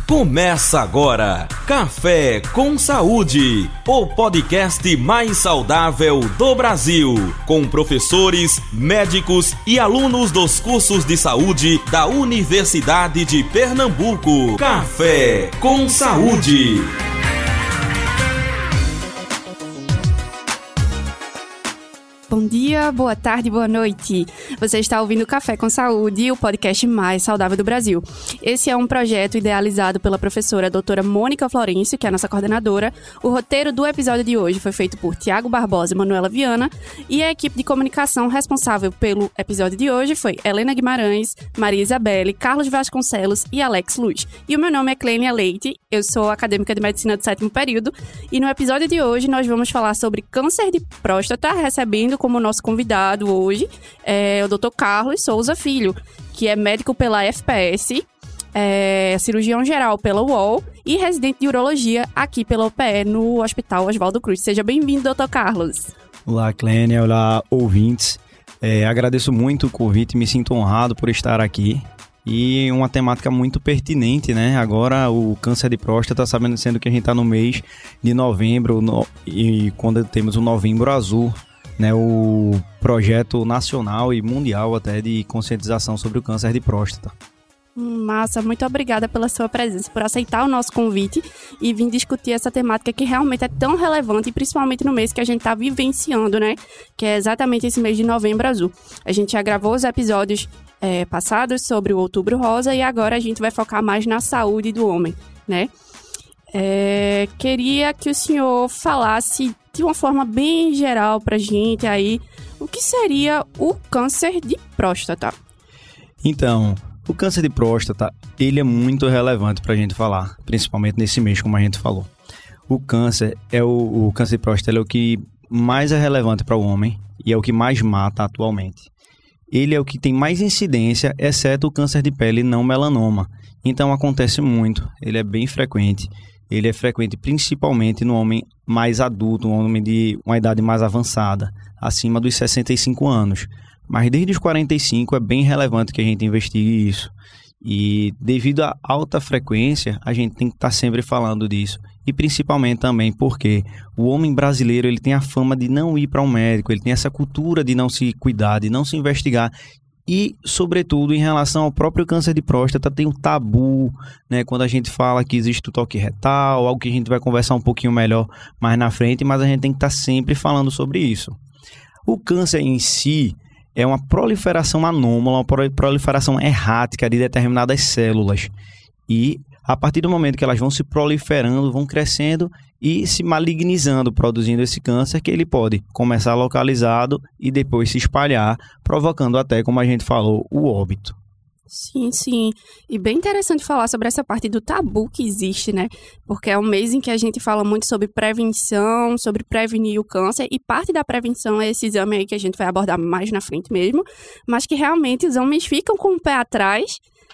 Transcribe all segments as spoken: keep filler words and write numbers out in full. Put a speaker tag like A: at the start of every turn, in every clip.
A: Começa agora, Café com Saúde, o podcast mais saudável do Brasil, com professores, médicos e alunos dos cursos de saúde da Universidade de Pernambuco. Café com Saúde.
B: Bom dia, boa tarde, boa noite. Você está ouvindo Café com Saúde, o podcast mais saudável do Brasil. Esse é um projeto idealizado pela professora doutora Mônica Florencio, que é a nossa coordenadora. O roteiro do episódio de hoje foi feito por Tiago Barbosa e Manuela Viana. E a equipe de comunicação responsável pelo episódio de hoje foi Helena Guimarães, Maria Isabelle, Carlos Vasconcelos e Alex Luiz. E o meu nome é Clênia Leite, eu sou acadêmica de medicina do sétimo período. E no episódio de hoje nós vamos falar sobre câncer de próstata, recebendo como nosso convidado hoje é o doutor Carlos Souza Filho, que é médico pela F P S, é cirurgião geral pela U O L e residente de urologia aqui pela U P E no Hospital Oswaldo Cruz. Seja bem-vindo, doutor Carlos.
C: Olá, Clênia. Olá, ouvintes. É, agradeço muito o convite, me sinto honrado por estar aqui. E uma temática muito pertinente, né? Agora o câncer de próstata, sabendo sendo que a gente está no mês de novembro no, e quando temos o Novembro Azul, né, o projeto nacional e mundial até de conscientização sobre o câncer de próstata.
B: Massa, muito obrigada pela sua presença, por aceitar o nosso convite e vir discutir essa temática que realmente é tão relevante, principalmente no mês que a gente está vivenciando, né? Que é exatamente esse mês de Novembro Azul. A gente já gravou os episódios é, passados sobre o Outubro Rosa e agora a gente vai focar mais na saúde do homem, né? É, queria que o senhor falasse de uma forma bem geral pra gente aí o que seria o câncer de próstata.
C: Então, o câncer de próstata, ele é muito relevante pra gente falar, principalmente nesse mês, como a gente falou. O câncer é o, o câncer de próstata é o que mais é relevante para o homem e é o que mais mata atualmente. Ele é o que tem mais incidência, exceto o câncer de pele não melanoma. Então acontece muito, ele é bem frequente. Ele é frequente principalmente no homem mais adulto, um homem de uma idade mais avançada, acima dos sessenta e cinco anos. Mas desde os quarenta e cinco é bem relevante que a gente investigue isso. E devido à alta frequência, a gente tem que estar sempre falando disso. E principalmente também porque o homem brasileiro ele tem a fama de não ir para um médico, ele tem essa cultura de não se cuidar, de não se investigar. E, sobretudo, em relação ao próprio câncer de próstata, tem um tabu, né? Quando a gente fala que existe o toque retal, algo que a gente vai conversar um pouquinho melhor mais na frente, mas a gente tem que estar sempre falando sobre isso. O câncer em si é uma proliferação anômala, uma proliferação errática de determinadas células. E, a partir do momento que elas vão se proliferando, vão crescendo e se malignizando, produzindo esse câncer que ele pode começar localizado e depois se espalhar, provocando até, como a gente falou, o óbito.
B: Sim, sim. E bem interessante falar sobre essa parte do tabu que existe, né? Porque é um mês em que a gente fala muito sobre prevenção, sobre prevenir o câncer, e parte da prevenção é esse exame aí que a gente vai abordar mais na frente mesmo, mas que realmente os homens ficam com o pé atrás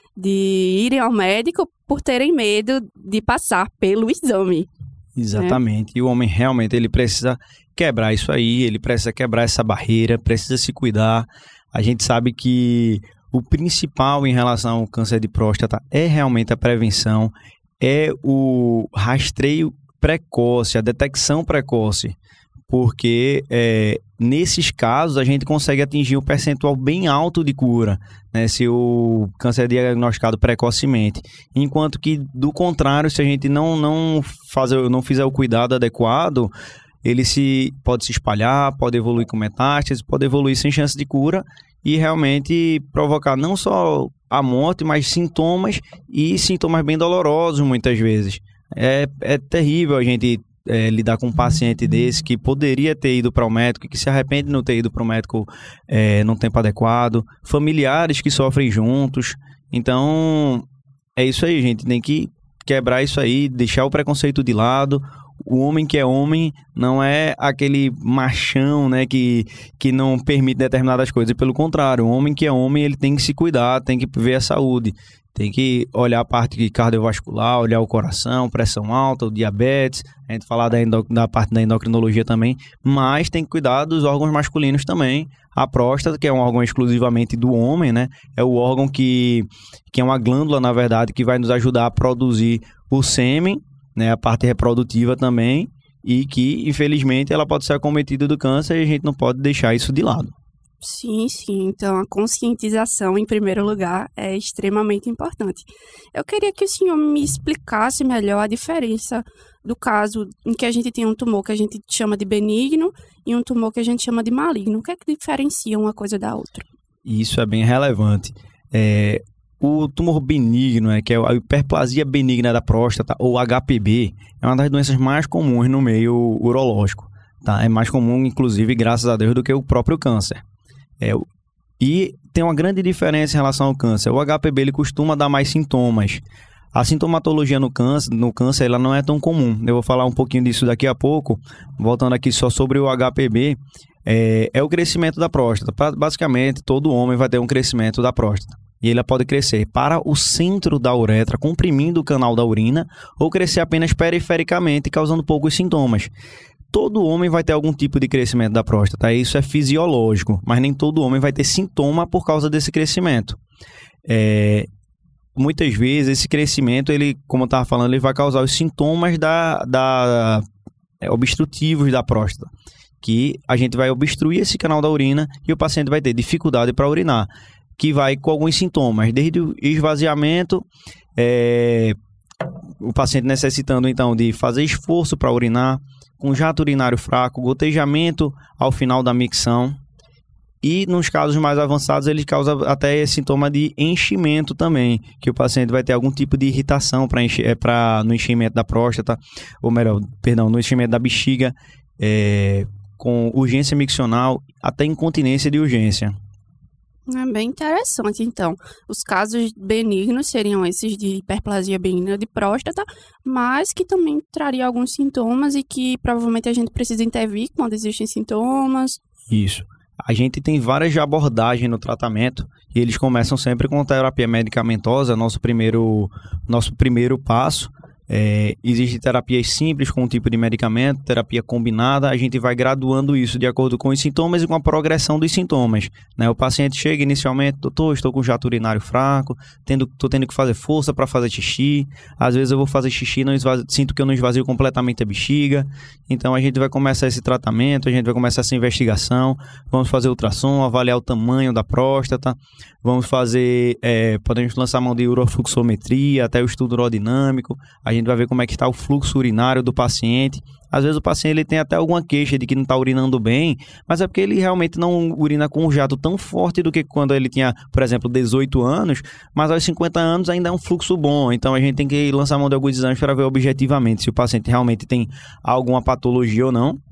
B: de irem ao médico por terem medo de passar pelo exame.
C: Exatamente. Né? E o homem realmente ele precisa quebrar isso aí, ele precisa quebrar essa barreira, precisa se cuidar. A gente sabe que o principal em relação ao câncer de próstata é realmente a prevenção, é o rastreio precoce, a detecção precoce. Porque é, nesses casos a gente consegue atingir um percentual bem alto de cura, né, se o câncer é diagnosticado precocemente. Enquanto que, do contrário, se a gente não, não, fazer, não fizer o cuidado adequado, ele se, pode se espalhar, pode evoluir com metástase, pode evoluir sem chance de cura e realmente provocar não só a morte, mas sintomas e sintomas bem dolorosos muitas vezes. É, é terrível a gente... É, lidar com um paciente desse que poderia ter ido para o médico, que se arrepende de não ter ido para o médico é, no tempo adequado, familiares que sofrem juntos. Então, é isso aí, gente. Tem que quebrar isso aí, deixar o preconceito de lado. o homem que é homem não é aquele machão, né, que, que não permite determinadas coisas. Pelo contrário, o homem que é homem, ele tem que se cuidar, tem que ver a saúde. Tem que olhar a parte cardiovascular, olhar o coração, pressão alta, o diabetes, a gente falar da, endo, da parte da endocrinologia também, mas tem que cuidar dos órgãos masculinos também. A próstata, que é um órgão exclusivamente do homem, né? É o órgão que, que é uma glândula, na verdade, que vai nos ajudar a produzir o sêmen, né? A parte reprodutiva também, e que, infelizmente, ela pode ser acometida do câncer e a gente não pode deixar isso de lado.
B: Sim, sim. Então, a conscientização, em primeiro lugar, é extremamente importante. Eu queria que o senhor me explicasse melhor a diferença do caso em que a gente tem um tumor que a gente chama de benigno e um tumor que a gente chama de maligno. O que é que diferencia uma coisa da outra?
C: Isso é bem relevante. É, o tumor benigno, é, que é a hiperplasia benigna da próstata, ou H P B, é uma das doenças mais comuns no meio urológico. Tá? É mais comum, inclusive, graças a Deus, do que o próprio câncer. É, e tem uma grande diferença em relação ao câncer. O H P B ele costuma dar mais sintomas. A sintomatologia no câncer, no câncer ela não é tão comum. Eu vou falar um pouquinho disso daqui a pouco. Voltando aqui só sobre o H P B, é, é o crescimento da próstata. Basicamente, todo homem vai ter um crescimento da próstata. E ele pode crescer para o centro da uretra, comprimindo o canal da urina, ou crescer apenas perifericamente, causando poucos sintomas. Todo homem vai ter algum tipo de crescimento da próstata, isso é fisiológico, mas nem todo homem vai ter sintoma por causa desse crescimento. É, muitas vezes esse crescimento, ele, como eu estava falando, ele vai causar os sintomas da, da, é, obstrutivos da próstata, que a gente vai obstruir esse canal da urina e o paciente vai ter dificuldade para urinar, que vai com alguns sintomas, desde o esvaziamento, é, o paciente necessitando então de fazer esforço para urinar, com jato urinário fraco, gotejamento ao final da micção e nos casos mais avançados ele causa até sintoma de enchimento também, que o paciente vai ter algum tipo de irritação para encher, para no enchimento da próstata, ou melhor, perdão, no enchimento da bexiga, é, com urgência miccional, até incontinência de urgência.
B: É bem interessante, então. Os casos benignos seriam esses de hiperplasia benigna de próstata, mas que também traria alguns sintomas e que provavelmente a gente precisa intervir quando existem sintomas.
C: Isso. A gente tem várias abordagens no tratamento e eles começam sempre com terapia medicamentosa, nosso primeiro, nosso primeiro passo. É, Existem terapias simples com um tipo de medicamento, terapia combinada, a gente vai graduando isso de acordo com os sintomas e com a progressão dos sintomas, né? O paciente chega inicialmente, doutor, estou com jato urinário fraco, tendo, estou tendo que fazer força para fazer xixi, às vezes eu vou fazer xixi e esvazio, sinto que eu não esvazio completamente a bexiga, então a gente vai começar esse tratamento, a gente vai começar essa investigação, vamos fazer ultrassom, avaliar o tamanho da próstata, vamos fazer, é, podemos lançar a mão de urofluxometria, até o estudo urodinâmico, a gente vai ver como é que está o fluxo urinário do paciente. Às vezes o paciente ele tem até alguma queixa de que não está urinando bem, mas é porque ele realmente não urina com um jato tão forte do que quando ele tinha, por exemplo, dezoito anos, mas aos cinquenta anos ainda é um fluxo bom. Então a gente tem que lançar a mão de alguns exames para ver objetivamente se o paciente realmente tem alguma patologia ou não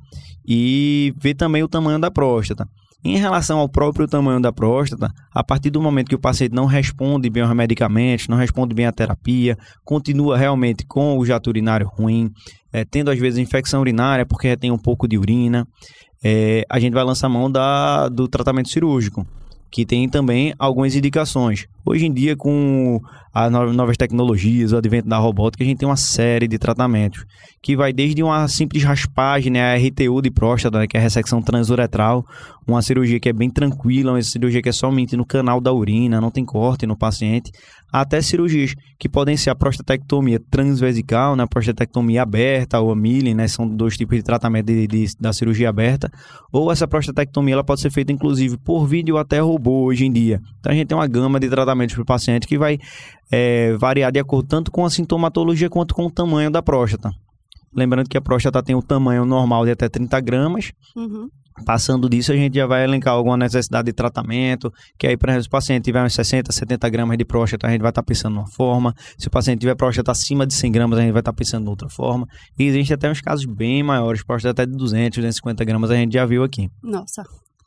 C: e ver também o tamanho da próstata. Em relação ao próprio tamanho da próstata, a partir do momento que o paciente não responde bem aos medicamentos, não responde bem à terapia, continua realmente com o jato urinário ruim, é, tendo às vezes infecção urinária porque tem um pouco de urina, é, a gente vai lançar a mão da, do tratamento cirúrgico, que tem também algumas indicações. Hoje em dia, com as novas tecnologias, o advento da robótica, a gente tem uma série de tratamentos, que vai desde uma simples raspagem, né, a R T U de próstata, né, que é a ressecção transuretral, uma cirurgia que é bem tranquila, uma cirurgia que é somente no canal da urina, não tem corte no paciente, até cirurgias que podem ser a prostatectomia transvesical, né, a prostatectomia aberta ou a milling, né, são dois tipos de tratamento de, de, da cirurgia aberta, ou essa prostatectomia ela pode ser feita inclusive por vídeo ou até robô hoje em dia. Então a gente tem uma gama de tratamentos para o paciente que vai é, variar de acordo tanto com a sintomatologia quanto com o tamanho da próstata. Lembrando que a próstata tem o tamanho normal de até trinta gramas.
B: Uhum.
C: Passando disso, a gente já vai elencar alguma necessidade de tratamento, que aí, por exemplo, se o paciente tiver uns sessenta, setenta gramas de próstata, a gente vai estar pensando numa forma. Se o paciente tiver próstata acima de cem gramas, a gente vai estar pensando em outra forma. E existem até uns casos bem maiores, próstata até de duzentos, duzentos e cinquenta gramas, a gente já viu aqui.
B: Nossa.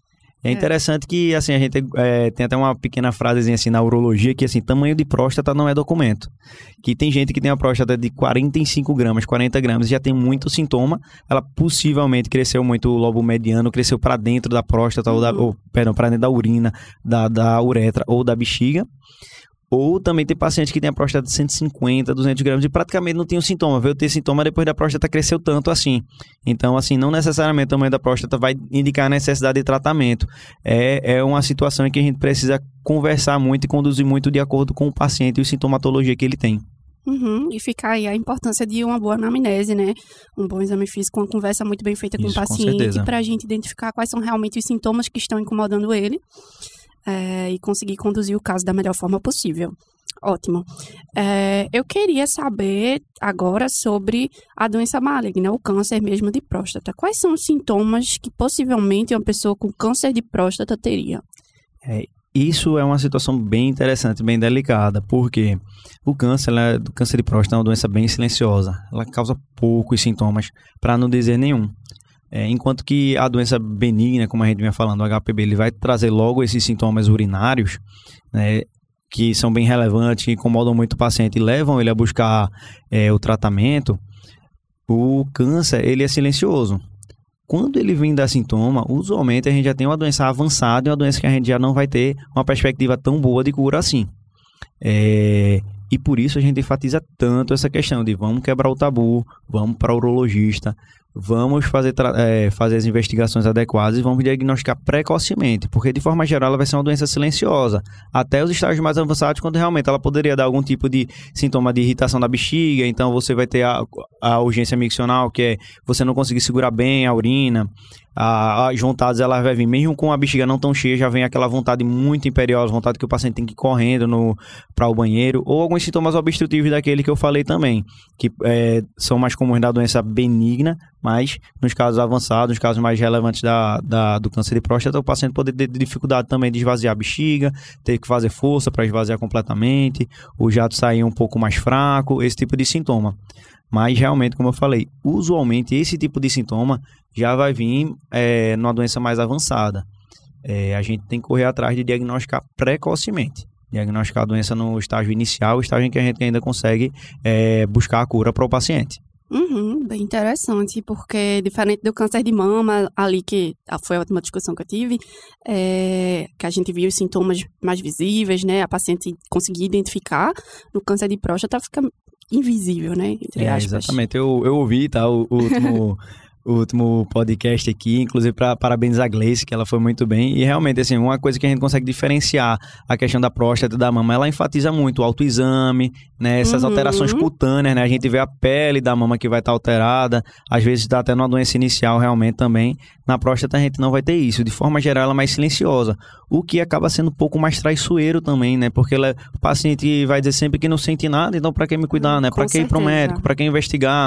C: É interessante é. que, assim, a gente é, tem até uma pequena frasezinha assim na urologia que, assim, tamanho de próstata não é documento. Que tem gente que tem a próstata de quarenta e cinco gramas, quarenta gramas, e já tem muito sintoma. Ela possivelmente cresceu muito o lobo mediano, cresceu para dentro da próstata, uhum. ou, da, ou perdão, para dentro da urina, da, da uretra ou da bexiga. Ou também tem paciente que tem a próstata de cento e cinquenta, duzentos gramas e praticamente não tem o sintoma. Veio ter sintoma depois da próstata cresceu tanto assim. Então, assim, não necessariamente o tamanho da próstata vai indicar a necessidade de tratamento. É, é uma situação em que a gente precisa conversar muito e conduzir muito de acordo com o paciente e a sintomatologia que ele tem.
B: Uhum, e fica aí a importância de uma boa anamnese, né? Um bom exame físico, uma conversa muito bem feita com Isso, o paciente, para a gente identificar quais são realmente os sintomas que estão incomodando ele. É, e conseguir conduzir o caso da melhor forma possível. Ótimo. É, eu queria saber agora sobre a doença maligna, o câncer mesmo de próstata. Quais são os sintomas que possivelmente uma pessoa com câncer de próstata teria?
C: É, isso é uma situação bem interessante, bem delicada, porque o câncer, ela, o câncer de próstata é uma doença bem silenciosa. Ela causa poucos sintomas, para não dizer nenhum. É, enquanto que a doença benigna, como a gente vinha falando, o H P V, ele vai trazer logo esses sintomas urinários, né, que são bem relevantes, incomodam muito o paciente e levam ele a buscar é, o tratamento. O câncer, ele é silencioso. Quando ele vem dar sintoma, usualmente a gente já tem uma doença avançada e uma doença que a gente já não vai ter uma perspectiva tão boa de cura assim. É... E por isso a gente enfatiza tanto essa questão de vamos quebrar o tabu, vamos para o urologista, vamos fazer, é, fazer as investigações adequadas e vamos diagnosticar precocemente, porque de forma geral ela vai ser uma doença silenciosa, até os estágios mais avançados, quando realmente ela poderia dar algum tipo de sintoma de irritação da bexiga, então você vai ter a, a urgência miccional, que é você não conseguir segurar bem a urina, a, as vontades ela vai vir, mesmo com a bexiga não tão cheia, já vem aquela vontade muito imperiosa, vontade que o paciente tem que ir correndo para o banheiro, ou alguns sintomas obstrutivos daquele que eu falei também, que é, são mais comuns da doença benigna, mas nos casos avançados, nos casos mais relevantes da, da, do câncer de próstata, o paciente pode ter dificuldade também de esvaziar a bexiga, ter que fazer força para esvaziar completamente, o jato sair um pouco mais fraco, esse tipo de sintoma. Mas realmente, como eu falei, usualmente esse tipo de sintoma já vai vir é, numa doença mais avançada. É, a gente tem que correr atrás de diagnosticar precocemente. Diagnosticar a doença no estágio inicial, o estágio em que a gente ainda consegue é, buscar a cura para o paciente.
B: Uhum, bem interessante, porque diferente do câncer de mama, ali que foi a última discussão que eu tive, é, que a gente viu os sintomas mais visíveis, né, a paciente conseguir identificar, no câncer de próstata fica invisível, né, entre
C: é,
B: aspas.
C: Exatamente, eu, eu ouvi, tá, o, o último... o último podcast aqui, inclusive para parabenizar a Gleice, que ela foi muito bem, e realmente, assim, uma coisa que a gente consegue diferenciar a questão da próstata e da mama, ela enfatiza muito o autoexame, né, essas uhum. alterações cutâneas, né, a gente vê a pele da mama que vai estar alterada, às vezes dá até numa doença inicial realmente também, na próstata a gente não vai ter isso, de forma geral ela é mais silenciosa, o que acaba sendo um pouco mais traiçoeiro também, né, porque ela, o paciente vai dizer sempre que não sente nada, então para que me cuidar, né, para que ir pro médico, para que investigar.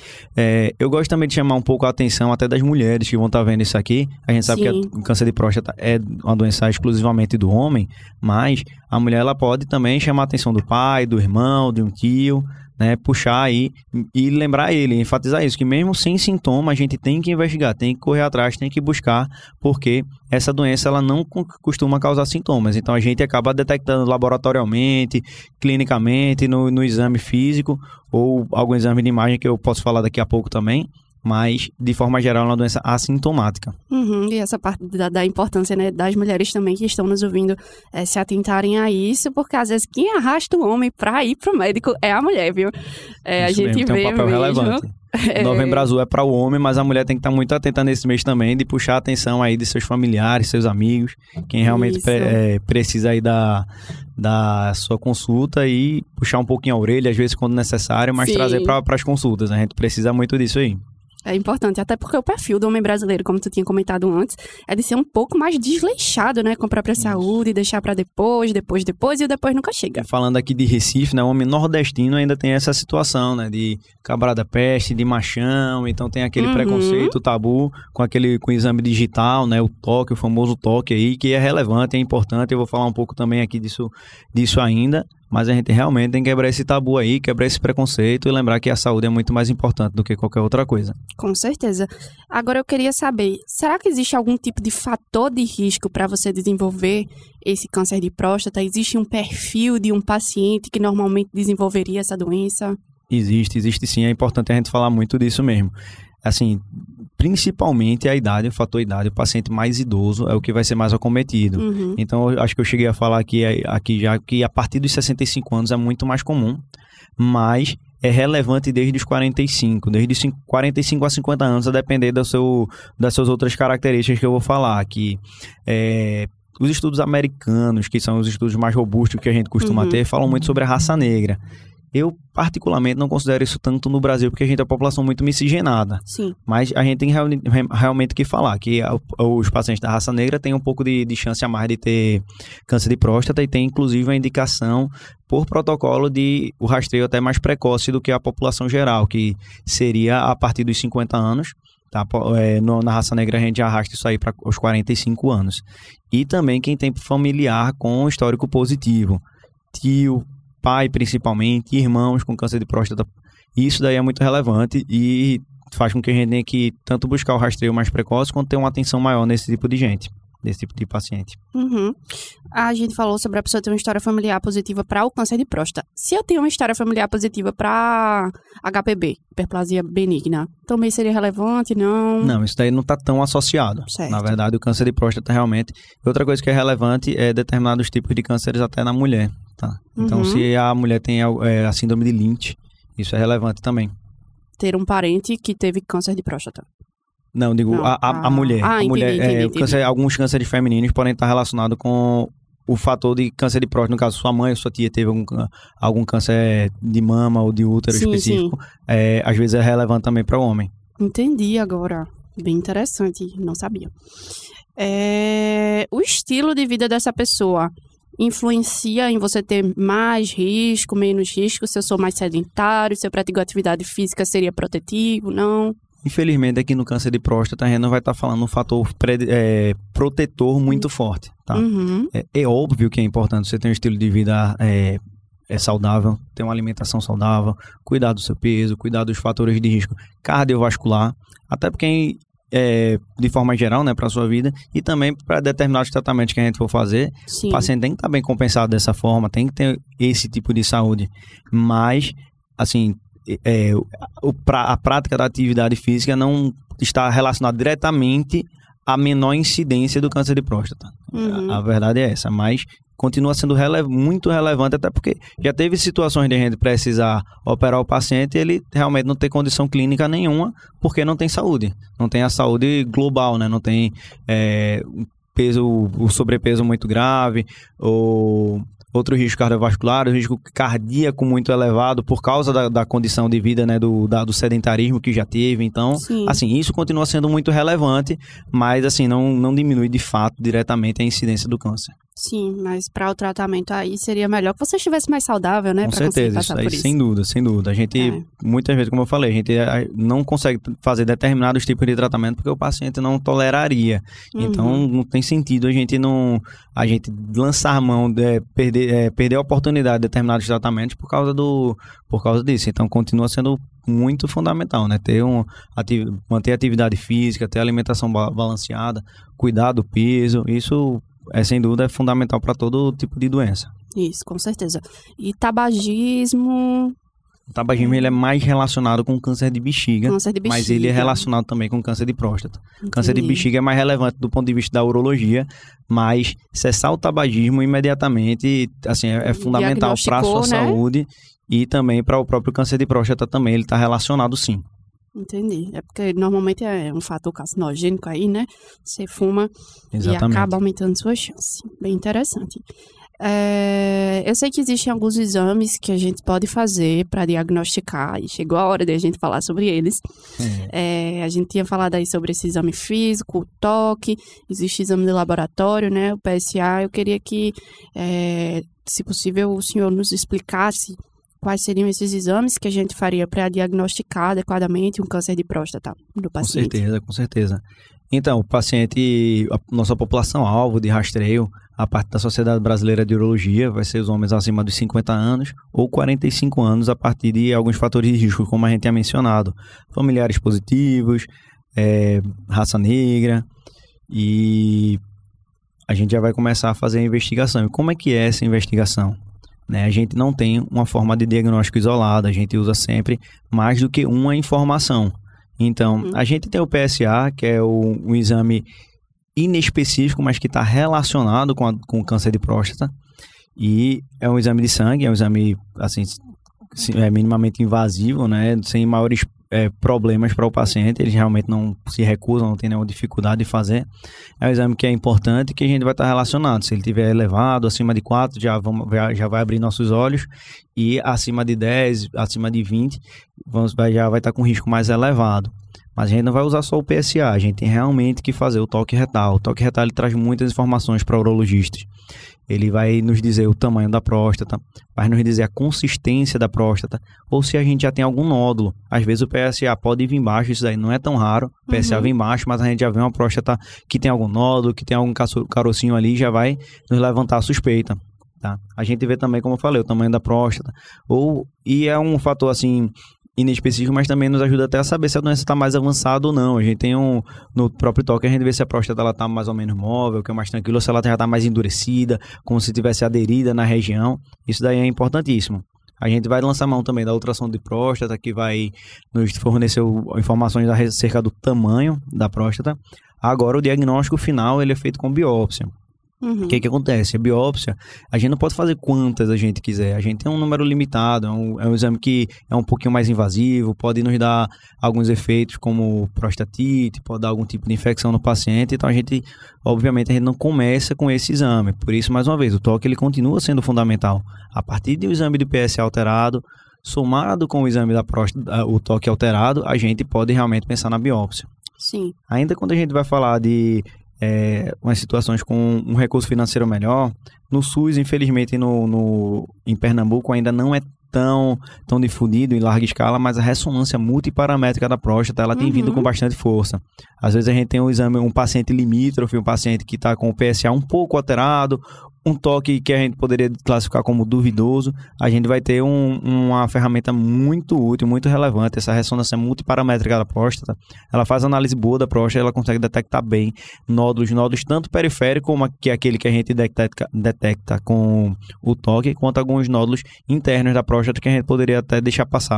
C: É, eu gosto também de chamar um pouco a atenção até das mulheres que vão estar vendo isso aqui. A gente sabe Sim. que o câncer de próstata é uma doença exclusivamente do homem, mas a mulher ela pode também chamar a atenção do pai, do irmão, de um tio, né, puxar aí e lembrar ele, enfatizar isso, que mesmo sem sintoma a gente tem que investigar, tem que correr atrás, tem que buscar, porque essa doença ela não costuma causar sintomas, então a gente acaba detectando laboratorialmente, clinicamente, no, no exame físico ou algum exame de imagem que eu posso falar daqui a pouco também, mas de forma geral é uma doença assintomática.
B: Uhum, e essa parte da, da importância, né, das mulheres também que estão nos ouvindo é, se atentarem a isso, porque às vezes quem arrasta o homem para ir pro médico é a mulher, viu? É, a gente
C: mesmo,
B: vê
C: tem um papel
B: mesmo.
C: relevante. É... Novembro Azul é para o homem, mas a mulher tem que estar muito atenta nesse mês também, de puxar a atenção aí de seus familiares, seus amigos, quem realmente pre- é, precisa aí da, da sua consulta e puxar um pouquinho a orelha, às vezes quando necessário, mas Sim. trazer para as consultas, a gente precisa muito disso aí.
B: É importante, até porque o perfil do homem brasileiro, como tu tinha comentado antes, é de ser um pouco mais desleixado, né, com a própria Isso. saúde, deixar para depois, depois, depois, e o depois nunca chega.
C: Falando aqui de Recife, né, o homem nordestino ainda tem essa situação, né, de cabra da peste, de machão, então tem aquele uhum. preconceito, tabu, com aquele, com o exame digital, né, o toque, o famoso toque aí, que é relevante, é importante, eu vou falar um pouco também aqui disso, disso ainda, mas a gente realmente tem que quebrar esse tabu aí, quebrar esse preconceito e lembrar que a saúde é muito mais importante do que qualquer outra coisa.
B: Com certeza. Agora eu queria saber, será que existe algum tipo de fator de risco para você desenvolver esse câncer de próstata? Existe um perfil de um paciente que normalmente desenvolveria essa doença?
C: Existe, existe sim. É importante a gente falar muito disso mesmo. Assim, principalmente a idade, o fator idade, o paciente mais idoso é o que vai ser mais acometido.
B: Uhum.
C: Então, eu acho que eu cheguei a falar aqui, aqui já que a partir dos sessenta e cinco anos é muito mais comum, mas é relevante desde os quarenta e cinco, desde os quarenta e cinco a cinquenta anos, a depender do seu, das suas outras características que eu vou falar, que é, os estudos americanos, que são os estudos mais robustos que a gente costuma uhum. ter, falam muito sobre a raça negra. Eu, particularmente, não considero isso tanto no Brasil, porque a gente é uma população muito miscigenada.
B: Sim.
C: Mas a gente tem real, realmente que falar que os pacientes da raça negra têm um pouco de, de chance a mais de ter câncer de próstata e tem, inclusive, a indicação por protocolo de o rastreio até mais precoce do que a população geral, que seria a partir dos cinquenta anos. Tá? É, no, na raça negra a gente arrasta isso aí para os quarenta e cinco anos. E também quem tem familiar com histórico positivo. Tio, pai principalmente, irmãos com câncer de próstata, isso daí é muito relevante e faz com que a gente tenha que tanto buscar o rastreio mais precoce quanto ter uma atenção maior nesse tipo de gente, nesse tipo de paciente.
B: Uhum. A gente falou sobre a pessoa ter uma história familiar positiva para o câncer de próstata. Se eu tenho uma história familiar positiva para H P V, hiperplasia benigna, também seria relevante, não?
C: Não, isso daí não está tão associado.
B: Certo.
C: Na verdade, o câncer de próstata realmente... Outra coisa que é relevante é determinados tipos de cânceres até na mulher. Tá? Então, uhum. se a mulher tem é, a síndrome de Lynch, isso é relevante também.
B: Ter um parente que teve câncer de próstata.
C: Não, digo,
B: Não,
C: a, a, a mulher.
B: Ah,
C: a
B: entendi,
C: mulher
B: entendi,
C: é,
B: entendi.
C: Câncer, alguns cânceres femininos podem estar relacionados com o fator de câncer de próstata. No caso, sua mãe ou sua tia teve algum, algum câncer de mama ou de útero
B: sim,
C: específico.
B: Sim.
C: É, às vezes é relevante também para o homem.
B: Entendi agora. Bem interessante, não sabia. É, o estilo de vida dessa pessoa influencia em você ter mais risco, menos risco? Se eu sou mais sedentário, se eu pratico atividade física, seria protetivo, não?
C: Infelizmente, aqui no câncer de próstata, a gente não vai estar falando um fator pré, é, protetor muito forte, tá?
B: Uhum.
C: É, é óbvio que é importante você ter um estilo de vida é, é saudável, ter uma alimentação saudável, cuidar do seu peso, cuidar dos fatores de risco cardiovascular, até porque... É, de forma geral, né, para a sua vida e também para determinados tratamentos que a gente for fazer,
B: Sim.
C: o paciente tem que estar bem compensado dessa forma, tem que ter esse tipo de saúde, mas, assim, é, o, pra, a prática da atividade física não está relacionada diretamente à menor incidência do câncer de próstata.
B: Uhum.
C: A, a verdade é essa, mas continua sendo rele- muito relevante, até porque já teve situações de a gente precisar operar o paciente e ele realmente não ter condição clínica nenhuma, porque não tem saúde. Não tem a saúde global, né? Não tem é, peso, o sobrepeso muito grave, ou outro risco cardiovascular, o risco cardíaco muito elevado por causa da, da condição de vida, né? Do, da, do sedentarismo que já teve. Então,
B: Sim.
C: assim, isso continua sendo muito relevante, mas, assim, não, não diminui de fato diretamente a incidência do câncer.
B: Sim, mas para o tratamento aí seria melhor que você estivesse mais saudável, né?
C: Com
B: pra
C: certeza, isso aí,
B: isso.
C: sem dúvida, sem dúvida. A gente,
B: é.
C: muitas vezes, como eu falei, a gente não consegue fazer determinados tipos de tratamento porque o paciente não toleraria. Uhum. Então, não tem sentido a gente não, a gente lançar mão, de, perder, é, perder a oportunidade de determinados tratamentos por causa, do, por causa disso. Então, continua sendo muito fundamental, né? Ter um, ati- manter a atividade física, ter a alimentação balanceada, cuidar do peso, isso... É, sem dúvida, é fundamental para todo tipo de doença.
B: Isso, com certeza. E tabagismo...
C: O tabagismo ele é mais relacionado com câncer de bexiga,
B: câncer de bexiga,
C: mas ele é relacionado também com câncer de próstata. Entendi. Câncer de bexiga é mais relevante do ponto de vista da urologia, mas cessar o tabagismo imediatamente assim, é, é fundamental para a sua né? saúde e também para o próprio câncer de próstata também, ele está relacionado sim.
B: Entendi. É porque normalmente é um fator carcinogênico aí, né? Você fuma
C: Exatamente.
B: E acaba aumentando sua chance. Bem interessante. É, eu sei que existem alguns exames que a gente pode fazer para diagnosticar e chegou a hora de a gente falar sobre eles. É. É, a gente tinha falado aí sobre esse exame físico, o toque, existe exame de laboratório, né? O P S A. Eu queria que, é, se possível, o senhor nos explicasse quais seriam esses exames que a gente faria para diagnosticar adequadamente um câncer de próstata do paciente.
C: Com certeza, com certeza. Então, o paciente, a nossa população-alvo de rastreio, a parte da Sociedade Brasileira de Urologia, vai ser os homens acima dos cinquenta anos ou quarenta e cinco anos a partir de alguns fatores de risco, como a gente tinha mencionado. Familiares positivos, é, raça negra, e a gente já vai começar a fazer a investigação. E como é que é essa investigação? Né? A gente não tem uma forma de diagnóstico isolada, a gente usa sempre mais do que uma informação. Então, uhum. a gente tem o P S A, que é o, um exame inespecífico, mas que está relacionado com, a, com o câncer de próstata. E é um exame de sangue, é um exame assim, é minimamente invasivo, né? Sem maiores é, problemas para o paciente. Eles realmente não se recusam, não tem nenhuma dificuldade de fazer. É um exame que é importante, que a gente vai estar relacionado. Se ele estiver elevado, acima de quatro, já, vamos, já vai abrir nossos olhos. E acima de dez, acima de vinte, vamos, já vai estar com risco mais elevado. Mas a gente não vai usar só o P S A, a gente tem realmente que fazer o toque retal. O toque retal ele traz muitas informações para urologistas. Ele vai nos dizer o tamanho da próstata, vai nos dizer a consistência da próstata, ou se a gente já tem algum nódulo. Às vezes o P S A pode vir baixo, isso daí não é tão raro. O P S A uhum. vem baixo, mas a gente já vê uma próstata que tem algum nódulo, que tem algum carocinho ali, já vai nos levantar a suspeita. Tá? A gente vê também, como eu falei, o tamanho da próstata. Ou, e é um fator assim inespecífico, mas também nos ajuda até a saber se a doença está mais avançada ou não. A gente tem um, no próprio toque, a gente vê se a próstata está mais ou menos móvel, que é mais tranquilo, ou se ela já está mais endurecida, como se tivesse aderida na região. Isso daí é importantíssimo. A gente vai lançar mão também da ultrassom de próstata, que vai nos fornecer informações acerca do tamanho da próstata. Agora, o diagnóstico final ele é feito com biópsia. Uhum. O que que acontece? A biópsia, a gente não pode fazer quantas a gente quiser. A gente tem um número limitado, é um, é um exame que é um pouquinho mais invasivo, pode nos dar alguns efeitos como prostatite, pode dar algum tipo de infecção no paciente. Então a gente, obviamente, a gente não começa com esse exame. Por isso, mais uma vez, o toque ele continua sendo fundamental. A partir do exame de P S A alterado, somado com o exame da próstata, o toque alterado, a gente pode realmente pensar na biópsia.
B: Sim.
C: Ainda quando a gente vai falar de É, umas situações com um recurso financeiro melhor, no SUS, infelizmente, no, no, em Pernambuco ainda não é tão, tão difundido em larga escala, mas a ressonância multiparamétrica da próstata, ela tem uhum. vindo com bastante força. Às vezes a gente tem um exame, um paciente limítrofe, um paciente que está com o P S A um pouco alterado, um toque que a gente poderia classificar como duvidoso, a gente vai ter um, uma ferramenta muito útil, muito relevante. Essa ressonância multiparamétrica da próstata, ela faz análise boa da próstata, ela consegue detectar bem nódulos, nódulos tanto periféricos, como que é aquele que a gente detecta, detecta com o toque, quanto alguns nódulos internos da próstata que a gente poderia até deixar passar.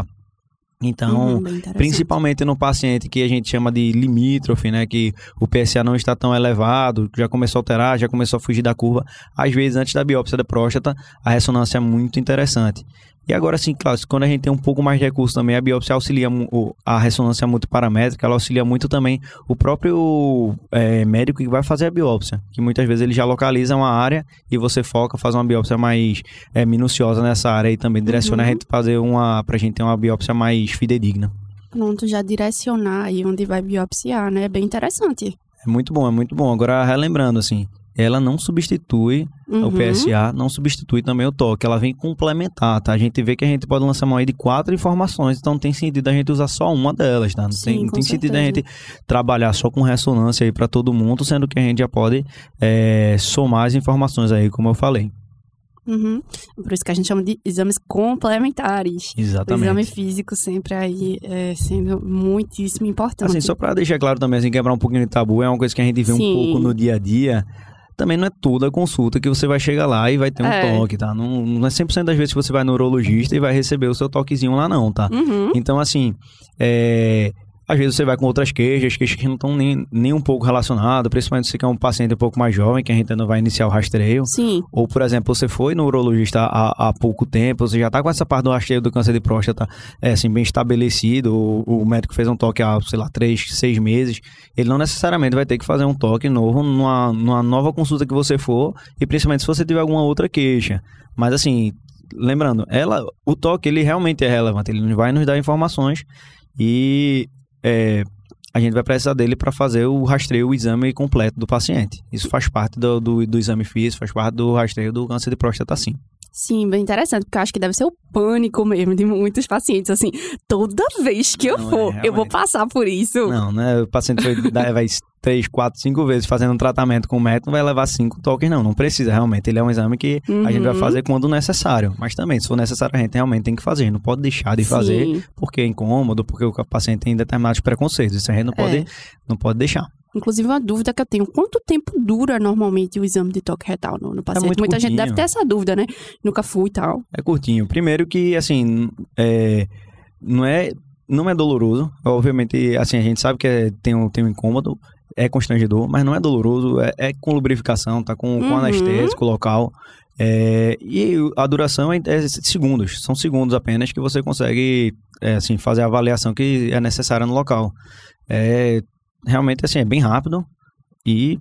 C: Então, uhum, principalmente no paciente que a gente chama de limítrofe, né, que o P S A não está tão elevado, já começou a alterar, já começou a fugir da curva, às vezes antes da biópsia da próstata, a ressonância é muito interessante. E agora sim, claro, quando a gente tem um pouco mais de recurso também, a biópsia auxilia, a ressonância multiparamétrica, ela auxilia muito também o próprio é, médico que vai fazer a biópsia, que muitas vezes ele já localiza uma área e você foca, faz uma biópsia mais é, minuciosa nessa área e também direciona uhum. a gente fazer uma, pra gente ter uma biópsia mais fidedigna.
B: Pronto, já direcionar aí onde vai biopsiar, né? É bem interessante.
C: É muito bom, é muito bom. Agora, relembrando, assim, ela não substitui uhum. o P S A, não substitui também o toque, ela vem complementar, tá? A gente vê que a gente pode lançar mão aí de quatro informações, então não tem sentido a gente usar só uma delas, tá? Não
B: Sim,
C: tem, não tem sentido
B: certeza.
C: a gente trabalhar só com ressonância aí para todo mundo, sendo que a gente já pode é, somar as informações aí, como eu falei.
B: Uhum. Por isso que a gente chama de exames complementares.
C: Exatamente.
B: O exame físico sempre aí é, sendo muitíssimo importante.
C: Assim, só para deixar claro também, assim, quebrar um pouquinho de tabu, é uma coisa que a gente vê Sim. um pouco no dia a dia. Também não é toda a consulta que você vai chegar lá e vai ter um é. toque, tá? Não, não é cem por cento das vezes que você vai no urologista e vai receber o seu toquezinho lá não, tá?
B: Uhum.
C: Então, assim, é... às vezes você vai com outras queixas, queixas que não estão nem, nem um pouco relacionadas, principalmente se você é um paciente um pouco mais jovem, que a gente ainda vai iniciar o rastreio.
B: Sim.
C: Ou, por exemplo, você foi no urologista há, há pouco tempo, você já está com essa parte do rastreio do câncer de próstata é, assim, bem estabelecido, o, o médico fez um toque há, sei lá, três, seis meses, ele não necessariamente vai ter que fazer um toque novo numa, numa nova consulta que você for, e principalmente se você tiver alguma outra queixa. Mas, assim, lembrando, ela, o toque, ele realmente é relevante, ele vai nos dar informações e... É, a gente vai precisar dele para fazer o rastreio, o exame completo do paciente. Isso faz parte do, do, do exame físico, faz parte do rastreio do câncer de próstata, sim.
B: Sim, bem interessante, porque eu acho que deve ser o pânico mesmo de muitos pacientes, assim, toda vez que eu
C: Não,
B: for,
C: é,
B: eu vou passar por isso.
C: Não, né, o paciente foi, vai três, quatro, cinco vezes fazendo um tratamento com o médico, não vai levar cinco toques, não, não precisa, realmente, ele é um exame que uhum. a gente vai fazer quando necessário, mas também, se for necessário, a gente realmente tem que fazer, não pode deixar de fazer, Sim. porque é incômodo, porque o paciente tem determinados preconceitos, isso a gente não pode, é. não pode deixar.
B: Inclusive, uma dúvida que eu tenho, quanto tempo dura normalmente o exame de toque retal no, no paciente? É Muita curtinho. gente deve ter essa dúvida, né? Nunca fui e tal.
C: É curtinho. Primeiro que, assim, é, não, é, não é doloroso. Obviamente, assim, a gente sabe que é, tem, um, tem um incômodo, é constrangedor, mas não é doloroso, é, é com lubrificação, tá com, uhum. com anestésico local. É, e a duração é, é segundos, são segundos apenas que você consegue, é, assim, fazer a avaliação que é necessária no local. É... Realmente, assim, é bem rápido e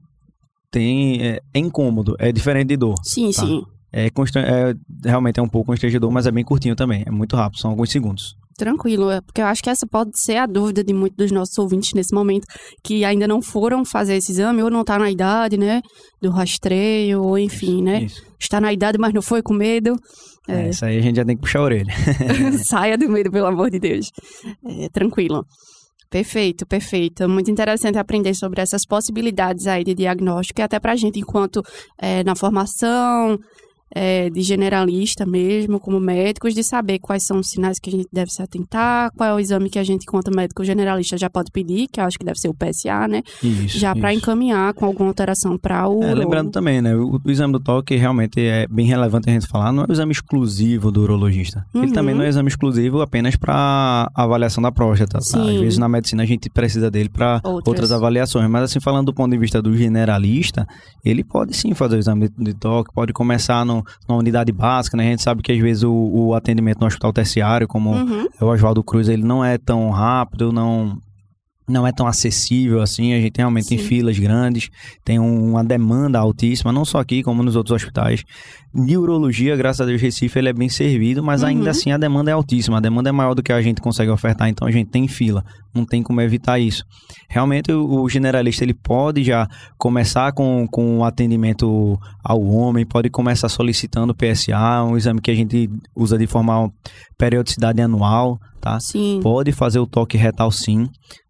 C: tem, é, é incômodo, é diferente de dor.
B: Sim,
C: tá?
B: sim.
C: É, constra- é, realmente é um pouco constrangedor, mas é bem curtinho também, é muito rápido, são alguns segundos.
B: Tranquilo, é porque eu acho que essa pode ser a dúvida de muitos dos nossos ouvintes nesse momento, que ainda não foram fazer esse exame, ou não tá na idade, né, do rastreio, ou enfim,
C: isso,
B: né,
C: isso.
B: está na idade, mas não foi com medo.
C: É, isso aí a gente já tem que puxar a orelha.
B: Saia do medo, pelo amor de Deus. É, tranquilo. Perfeito, perfeito. Muito interessante aprender sobre essas possibilidades aí de diagnóstico e até pra gente, enquanto é, na formação é, de generalista mesmo, como médicos, de saber quais são os sinais que a gente deve se atentar, qual é o exame que a gente, enquanto médico generalista, já pode pedir, que eu acho que deve ser o P S A, né?
C: Isso,
B: já para encaminhar com alguma alteração para o...
C: É, lembrando também, né? O, o exame do toque realmente é bem relevante a gente falar, não é o exame exclusivo do urologista. Uhum. Ele também não é exame exclusivo apenas para avaliação da próstata. Tá? Às vezes na medicina a gente precisa dele para outras. outras avaliações, mas assim, falando do ponto de vista do generalista, ele pode sim fazer o exame de, de toque, pode começar no na unidade básica, né? A gente sabe que às vezes o, o atendimento no hospital terciário, como uhum. o Oswaldo Cruz, ele não é tão rápido, não, não é tão acessível assim, a gente realmente Sim. tem filas grandes, tem um, uma demanda altíssima, não só aqui, como nos outros hospitais. De urologia, graças a Deus, Recife, ele é bem servido, mas uhum. ainda assim a demanda é altíssima, a demanda é maior do que a gente consegue ofertar, então a gente tem fila, não tem como evitar isso. Realmente o, o generalista, ele pode já começar com, com o atendimento ao homem, pode começar solicitando P S A, um exame que a gente usa de forma periodicidade anual, tá?
B: Sim.
C: Pode fazer o toque retal sim,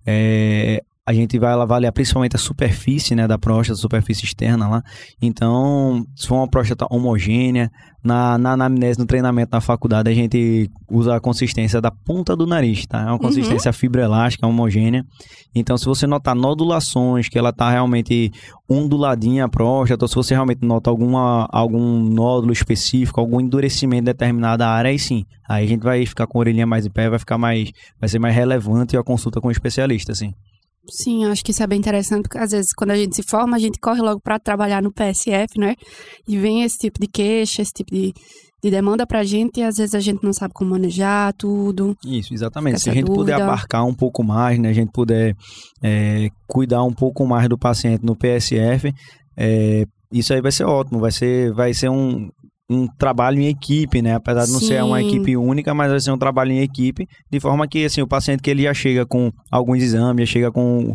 C: é... A gente vai avaliar principalmente a superfície, né, da próstata, a superfície externa lá. Então, se for uma próstata homogênea, na, na anamnese, no treinamento na faculdade, a gente usa a consistência da ponta do nariz, tá? É uma consistência uhum. fibroelástica, homogênea. Então, se você notar nodulações, que ela tá realmente onduladinha a próstata, ou se você realmente nota alguma, algum nódulo específico, algum endurecimento em determinada área, aí sim. Aí a gente vai ficar com a orelhinha mais em pé, vai ficar mais, vai ser mais relevante a consulta com o especialista, assim.
B: Sim, acho que isso é bem interessante, porque às vezes quando a gente se forma, a gente corre logo para trabalhar no P S F, né? E vem esse tipo de queixa, esse tipo de, de demanda pra gente e às vezes a gente não sabe como manejar tudo.
C: Isso, exatamente. Se a gente dúvida. puder abarcar um pouco mais, né? A gente puder é, cuidar um pouco mais do paciente no P S F, é, isso aí vai ser ótimo, vai ser, vai ser um... um trabalho em equipe, né? Apesar de não Sim. ser uma equipe única, mas vai ser um trabalho em equipe, de forma que, assim, o paciente que ele já chega com alguns exames, já chega com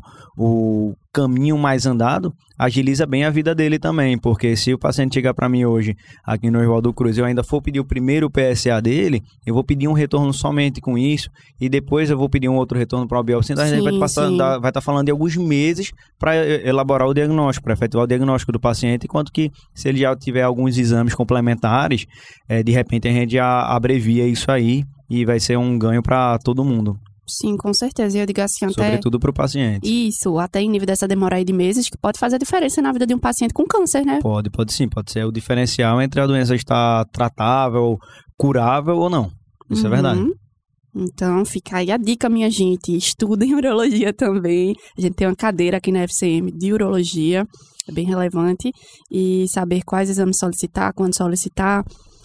C: o caminho mais andado, agiliza bem a vida dele também, porque se o paciente chegar para mim hoje, aqui no Oswaldo Cruz, eu ainda for pedir o primeiro P S A dele, eu vou pedir um retorno somente com isso, e depois eu vou pedir um outro retorno para o biópsia, então a gente vai estar vai tá falando de alguns meses para elaborar o diagnóstico, para efetuar o diagnóstico do paciente, enquanto que se ele já tiver alguns exames complementares, é, de repente a gente já abrevia isso aí, e vai ser um ganho para todo mundo.
B: Sim, com certeza. Eu digo assim, até...
C: Sobretudo para o paciente.
B: Isso, até em nível dessa demora aí de meses, que pode fazer a diferença na vida de um paciente com câncer, né?
C: Pode, pode sim. Pode ser o diferencial entre a doença estar tratável, curável ou não. Isso uhum. é verdade.
B: Então, fica aí a dica, minha gente. Estudem urologia também. A gente tem uma cadeira aqui na F C M de urologia. É bem relevante. E saber quais exames solicitar, quando solicitar...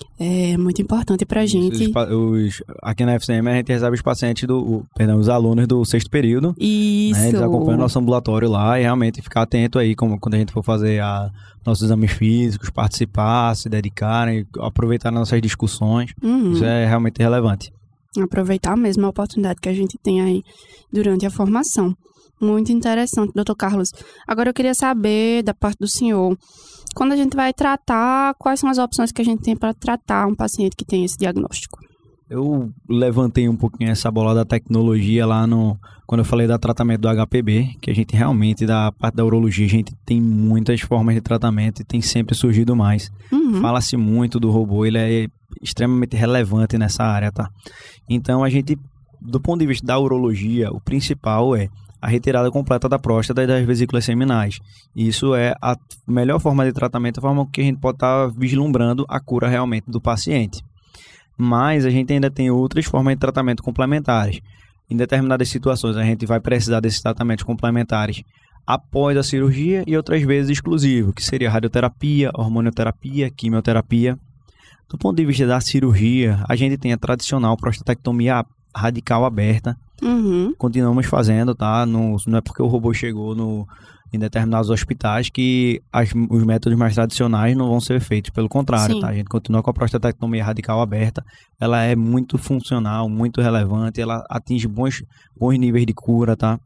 B: É muito importante pra gente.
C: Os, os, aqui na F C M a gente recebe os pacientes do, o, perdão, os alunos do sexto período.
B: Isso.
C: Né, eles acompanham o nosso ambulatório lá e realmente ficar atento aí como, quando a gente for fazer a, nossos exames físicos, participar, se dedicarem, aproveitar nossas discussões. Uhum. Isso é realmente relevante.
B: Aproveitar mesmo a oportunidade que a gente tem aí durante a formação. Muito interessante, doutor Carlos. Agora eu queria saber da parte do senhor, quando a gente vai tratar, quais são as opções que a gente tem para tratar um paciente que tem esse diagnóstico?
C: Eu levantei um pouquinho essa bola da tecnologia lá no, quando eu falei do tratamento do H P B, que a gente realmente, da parte da urologia, a gente tem muitas formas de tratamento e tem sempre surgido mais. Uhum. Fala-se muito do robô, ele é extremamente relevante nessa área, tá? Então, a gente, do ponto de vista da urologia, o principal é a retirada completa da próstata e das vesículas seminais. Isso é a melhor forma de tratamento, a forma que a gente pode estar vislumbrando a cura realmente do paciente. Mas a gente ainda tem outras formas de tratamento complementares. Em determinadas situações, a gente vai precisar desses tratamentos complementares após a cirurgia e outras vezes exclusivo, que seria radioterapia, hormonioterapia, quimioterapia. Do ponto de vista da cirurgia, a gente tem a tradicional prostatectomia radical aberta. Uhum. Continuamos fazendo, tá? Não, não é porque o robô chegou no... em determinados hospitais que as, os métodos mais tradicionais não vão ser feitos. Pelo contrário, Sim. tá? A gente continua com a prostatectomia radical aberta. Ela é muito funcional, muito relevante. Ela atinge bons, bons níveis de cura, tá?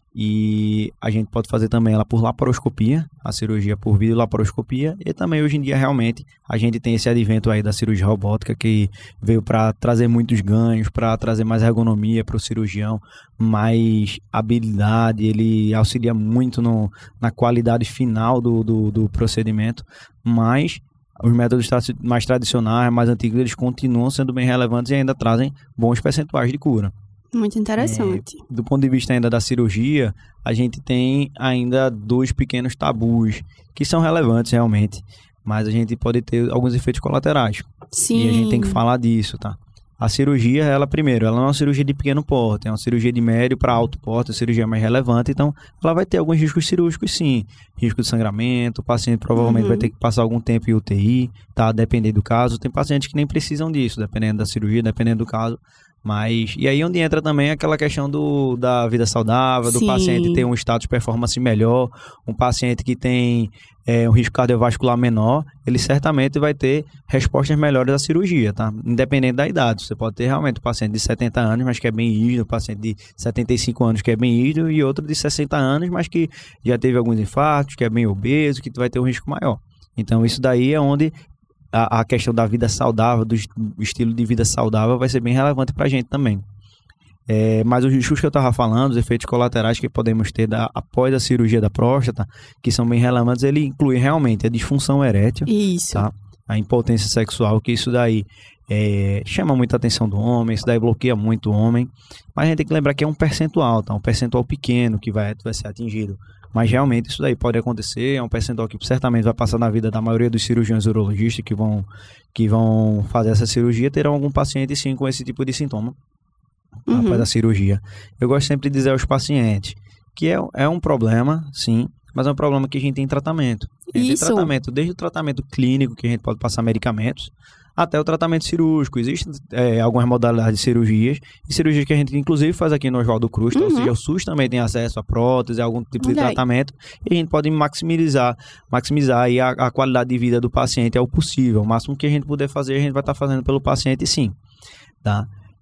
C: E a gente pode fazer também ela por laparoscopia, a cirurgia por videolaparoscopia. E também hoje em dia, realmente, a gente tem esse advento aí da cirurgia robótica que veio para trazer muitos ganhos, para trazer mais ergonomia para o cirurgião, mais habilidade. Ele auxilia muito no, na qualidade final do, do, do procedimento. Mas os métodos mais tradicionais, mais antigos, eles continuam sendo bem relevantes e ainda trazem bons percentuais de cura.
B: Muito interessante.
C: É, do ponto de vista ainda da cirurgia, a gente tem ainda dois pequenos tabus que são relevantes realmente, mas a gente pode ter alguns efeitos colaterais.
B: Sim.
C: E a gente tem que falar disso, tá? A cirurgia, ela primeiro, ela não é uma cirurgia de pequeno porte, é uma cirurgia de médio para alto porte, a cirurgia mais relevante, então ela vai ter alguns riscos cirúrgicos sim, risco de sangramento, o paciente provavelmente uhum. vai ter que passar algum tempo em U T I, tá? Dependendo do caso, tem pacientes que nem precisam disso, dependendo da cirurgia, dependendo do caso. Mas, e aí onde entra também aquela questão do, da vida saudável, do Sim. paciente ter um status de performance melhor, um paciente que tem é, um risco cardiovascular menor, ele certamente vai ter respostas melhores à cirurgia, tá? Independente da idade. Você pode ter realmente um paciente de setenta anos, mas que é bem rígido, um paciente de setenta e cinco anos que é bem rígido e outro de sessenta anos, mas que já teve alguns infartos, que é bem obeso, que vai ter um risco maior. Então isso daí é onde A, a questão da vida saudável, do estilo de vida saudável vai ser bem relevante para a gente também. É, mas os riscos que eu estava falando, os efeitos colaterais que podemos ter da, após a cirurgia da próstata, que são bem relevantes, ele inclui realmente a disfunção erétil,
B: isso.
C: Tá? A impotência sexual, que isso daí é, chama muita atenção do homem, isso daí bloqueia muito o homem, mas a gente tem que lembrar que é um percentual, tá? Um percentual pequeno que vai, vai ser atingido. Mas realmente isso daí pode acontecer, é um percentual que certamente vai passar na vida da maioria dos cirurgiões urologistas que vão, que vão fazer essa cirurgia, terão algum paciente sim com esse tipo de sintoma uhum. após a cirurgia. Eu gosto sempre de dizer aos pacientes que é, é um problema, sim, mas é um problema que a gente tem tratamento. A gente
B: Isso.
C: tem tratamento, desde o tratamento clínico, que a gente pode passar medicamentos, até o tratamento cirúrgico. Existem é, algumas modalidades de cirurgias, e cirurgias que a gente inclusive faz aqui no Oswaldo Cruz, uhum. ou seja, o SUS também tem acesso a prótese, a algum tipo de Olha tratamento, aí. E a gente pode maximizar, maximizar aí a, a qualidade de vida do paciente ao possível. O máximo que a gente puder fazer, a gente vai estar fazendo pelo paciente, sim. Tá?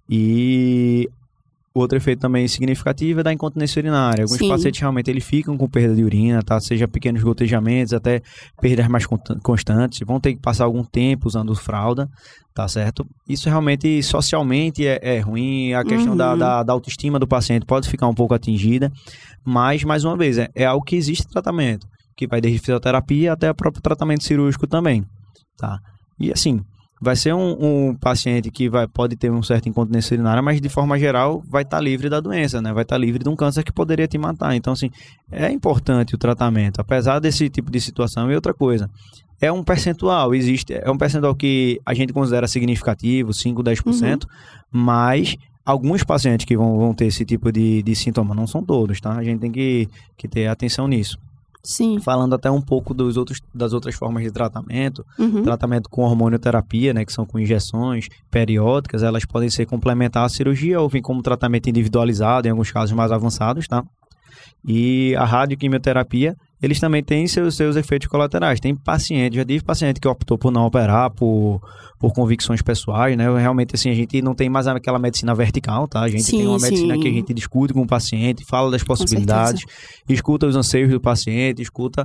C: E outro efeito também significativo é da incontinência urinária. Alguns Sim. pacientes realmente eles ficam com perda de urina, tá? Seja pequenos gotejamentos, até perdas mais constantes. Vão ter que passar algum tempo usando fralda, tá certo? Isso realmente, socialmente, é, é ruim. A questão uhum. da, da, da autoestima do paciente pode ficar um pouco atingida. Mas, mais uma vez, é, é algo que existe tratamento, que vai desde fisioterapia até o próprio tratamento cirúrgico também, tá? E assim, vai ser um, um paciente que vai, pode ter um certo incontinência urinária, mas de forma geral vai estar tá livre da doença, né? Vai estar tá livre de um câncer que poderia te matar. Então, assim, é importante o tratamento, apesar desse tipo de situação. E outra coisa, é um percentual, existe, é um percentual que a gente considera significativo, cinco, dez por cento, uhum. mas alguns pacientes que vão, vão ter esse tipo de, de sintoma, não são todos, tá? A gente tem que, que ter atenção nisso.
B: Sim.
C: Falando até um pouco dos outros, das outras formas de tratamento,
B: uhum.
C: tratamento com hormonioterapia, né, que são com injeções periódicas, elas podem ser complementar à cirurgia ou vir como tratamento individualizado, em alguns casos mais avançados, tá? E a radioquimioterapia, eles também têm seus, seus efeitos colaterais. Tem paciente, já tive paciente que optou por não operar, por, por convicções pessoais, né? Realmente, assim, a gente não tem mais aquela medicina vertical, tá? A gente sim, tem uma medicina sim. que a gente discute com o paciente, fala das possibilidades, escuta os anseios do paciente, escuta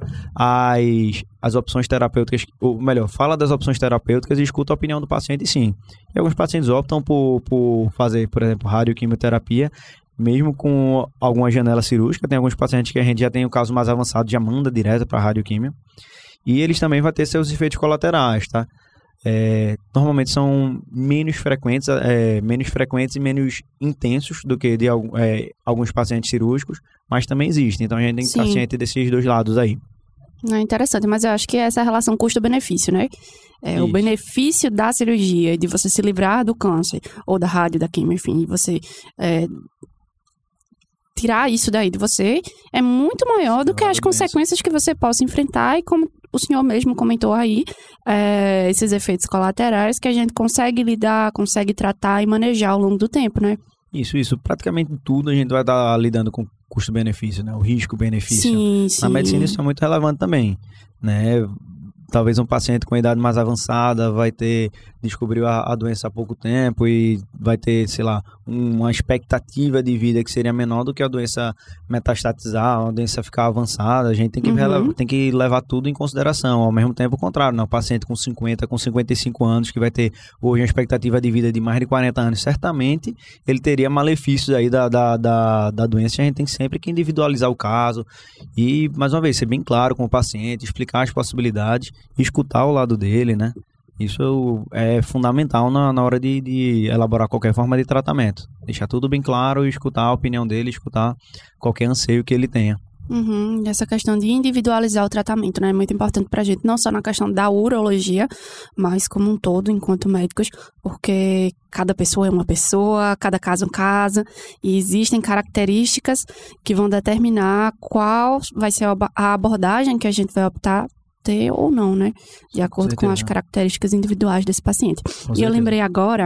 C: as, as opções terapêuticas, ou melhor, fala das opções terapêuticas e escuta a opinião do paciente, sim. E alguns pacientes optam por, por fazer, por exemplo, radioquimioterapia, mesmo com alguma janela cirúrgica. Tem alguns pacientes que a gente já tem o caso mais avançado, já manda direto para a radioquímio. E eles também vão ter seus efeitos colaterais, tá? É, normalmente são menos frequentes, é, menos frequentes e menos intensos do que de é, alguns pacientes cirúrgicos, mas também existem. Então a gente tem que estar ciente desses dois lados aí.
B: É interessante, mas eu acho que essa relação custo-benefício, né? É, o benefício da cirurgia, de você se livrar do câncer, ou da rádio, da quimio, enfim, você é, tirar isso daí de você, é muito maior do que as consequências que você possa enfrentar. E como o senhor mesmo comentou aí, é, esses efeitos colaterais que a gente consegue lidar, consegue tratar e manejar ao longo do tempo, né?
C: Isso, isso. Praticamente tudo a gente vai estar lidando com custo-benefício, né? O risco-benefício.
B: Sim, sim.
C: Na medicina isso é muito relevante também, né? Talvez um paciente com idade mais avançada vai ter, descobriu a, a doença há pouco tempo e vai ter, sei lá, uma expectativa de vida que seria menor do que a doença metastatizar, a doença ficar avançada. A gente tem que, uhum. relevar, tem que levar tudo em consideração. Ao mesmo tempo, o contrário, né? O paciente com cinquenta, com cinquenta e cinco anos, que vai ter hoje uma expectativa de vida de mais de quarenta anos, certamente ele teria malefícios aí da, da, da, da doença. A gente tem sempre que individualizar o caso e, mais uma vez, ser bem claro com o paciente, explicar as possibilidades, escutar o lado dele, né? Isso é fundamental na, na hora de, de elaborar qualquer forma de tratamento. Deixar tudo bem claro e escutar a opinião dele, escutar qualquer anseio que ele tenha.
B: Uhum. Essa questão de individualizar o tratamento, né, é muito importante pra gente, não só na questão da urologia, mas como um todo, enquanto médicos, porque cada pessoa é uma pessoa, cada caso é um caso, e existem características que vão determinar qual vai ser a abordagem que a gente vai optar ter ou não, né? De acordo com, com as características individuais desse paciente. Com e certeza. Eu lembrei agora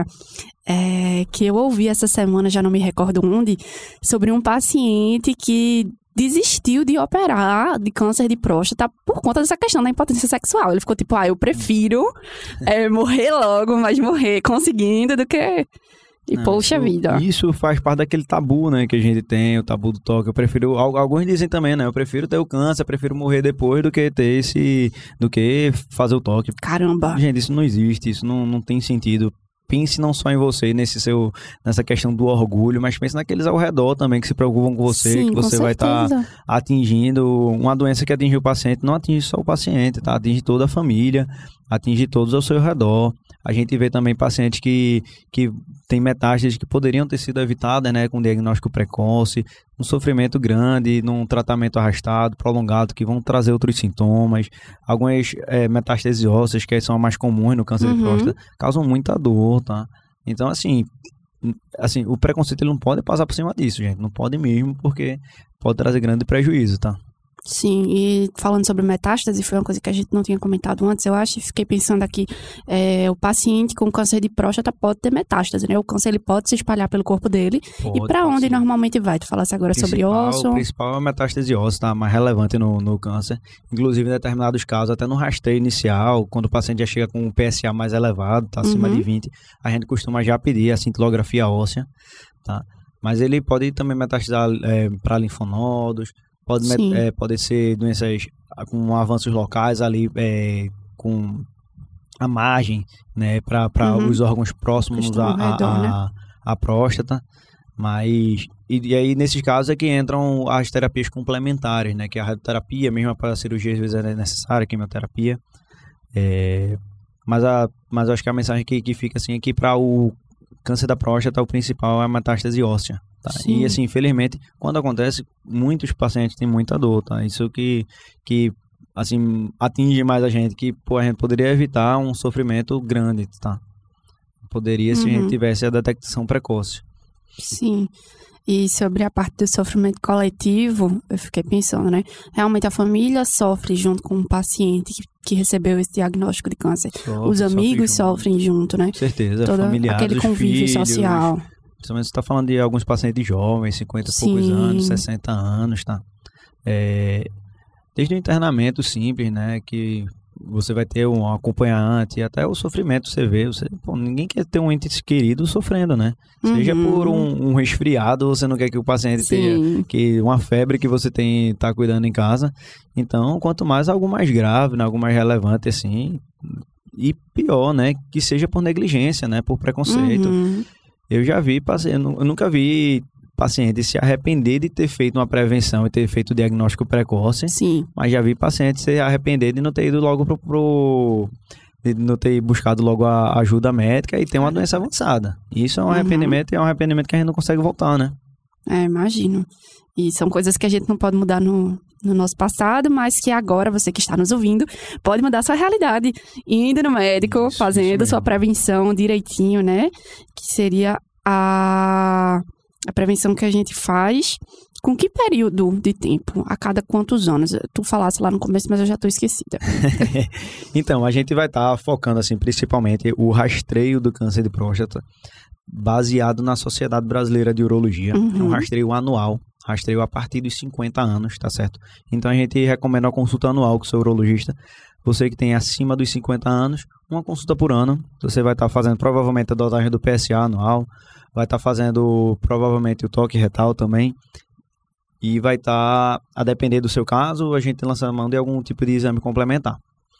B: é, que eu ouvi essa semana, já não me recordo onde, sobre um paciente que desistiu de operar de câncer de próstata por conta dessa questão da impotência sexual. Ele ficou tipo, ah, eu prefiro é, morrer logo, mas morrer conseguindo do que... E não, poxa
C: isso,
B: vida.
C: Isso faz parte daquele tabu, né, que a gente tem, o tabu do toque. Eu prefiro, alguns dizem também, né, eu prefiro ter o câncer, eu prefiro morrer depois do que ter esse, do que fazer o toque.
B: Caramba.
C: Gente, isso não existe, isso não, não tem sentido. Pense não só em você, nesse seu, nessa questão do orgulho, mas pense naqueles ao redor também que se preocupam com você, Sim, que você vai estar tá atingindo uma doença que atinge o paciente, não atinge só o paciente, tá? Atinge toda a família, atinge todos ao seu redor. A gente vê também pacientes que, que têm metástases que poderiam ter sido evitadas, né, com diagnóstico precoce, um sofrimento grande, num tratamento arrastado, prolongado, que vão trazer outros sintomas. Algumas é, metástases ósseas, que são as mais comuns no câncer uhum. de próstata, causam muita dor, tá? Então, assim, assim, o preconceito ele não pode passar por cima disso, gente. Não pode mesmo, porque pode trazer grande prejuízo, tá?
B: Sim, e falando sobre metástase, foi uma coisa que a gente não tinha comentado antes, eu acho, e fiquei pensando aqui, é, o paciente com câncer de próstata pode ter metástase, né? O câncer, ele pode se espalhar pelo corpo dele. Pode, e para onde sim. normalmente vai? Tu falasse agora sobre osso?
C: O principal é a metástase óssea, tá? Mais relevante no, no câncer. Inclusive, em determinados casos, até no rastreio inicial, quando o paciente já chega com um P S A mais elevado, tá? Acima uhum. de vinte, a gente costuma já pedir a cintilografia óssea, tá? Mas ele pode também metastizar é, para linfonodos. Pode, é, pode ser doenças com avanços locais ali, é, com a margem, né, para uhum. os órgãos próximos à, à, né? à próstata. Mas, e, e aí, nesses casos, é que entram as terapias complementares, né, que é a radioterapia, mesmo para a cirurgia, às vezes é necessária, a quimioterapia. É, mas, a, mas acho que a mensagem que, que fica assim é que para o câncer da próstata, o principal é a metástase óssea. Tá? E assim, infelizmente, quando acontece, muitos pacientes têm muita dor, tá? Isso que, que assim, atinge mais a gente, que pô, a gente poderia evitar um sofrimento grande, tá? Poderia uhum. se a gente tivesse a detecção precoce.
B: Sim. E sobre a parte do sofrimento coletivo, eu fiquei pensando, né? Realmente a família sofre junto com o paciente que, que recebeu esse diagnóstico de câncer. Sofre, Os amigos sofre sofrem junto, né?
C: Com certeza,
B: Todo
C: familiares,
B: aquele convívio
C: filhos,
B: social.
C: Principalmente você está falando de alguns pacientes jovens, cinquenta e poucos anos, sessenta anos, tá? É, Desde o internamento simples, né, que você vai ter um acompanhante, até o sofrimento você vê. Você, pô, ninguém quer ter um ente querido sofrendo, né? Seja uhum. por um, um resfriado, você não quer que o paciente Sim. tenha que uma febre que você tem tá cuidando em casa. Então, quanto mais algo mais grave, né, algo mais relevante, assim, e pior, né, que seja por negligência, né, por preconceito. Uhum. Eu já vi, eu nunca vi paciente se arrepender de ter feito uma prevenção e ter feito o diagnóstico precoce. Sim. Mas já vi paciente se arrepender de não ter ido logo pro, pro de não ter buscado logo a ajuda médica e ter uma doença avançada. Isso é um uhum. arrependimento e é um arrependimento que a gente não consegue voltar, né?
B: É, imagino. E são coisas que a gente não pode mudar no, no nosso passado, mas que agora, você que está nos ouvindo, pode mudar sua realidade. Indo no médico, isso, fazendo isso sua prevenção direitinho, né? Que seria a... A prevenção que a gente faz, com que período de tempo? A cada quantos anos? Tu falasse lá no começo, mas eu já estou esquecida.
C: Então, a gente vai estar tá focando, assim, principalmente o rastreio do câncer de próstata, baseado na Sociedade Brasileira de Urologia. Uhum. É um rastreio anual, rastreio a partir dos cinquenta anos, tá certo? Então, a gente recomenda uma consulta anual com o seu urologista. Você que tem acima dos cinquenta anos, uma consulta por ano. Você vai estar tá fazendo provavelmente a dosagem do P S A anual, vai estar tá fazendo provavelmente o toque retal também. E vai estar, tá, a depender do seu caso, a gente lança a mão de algum tipo de exame complementar.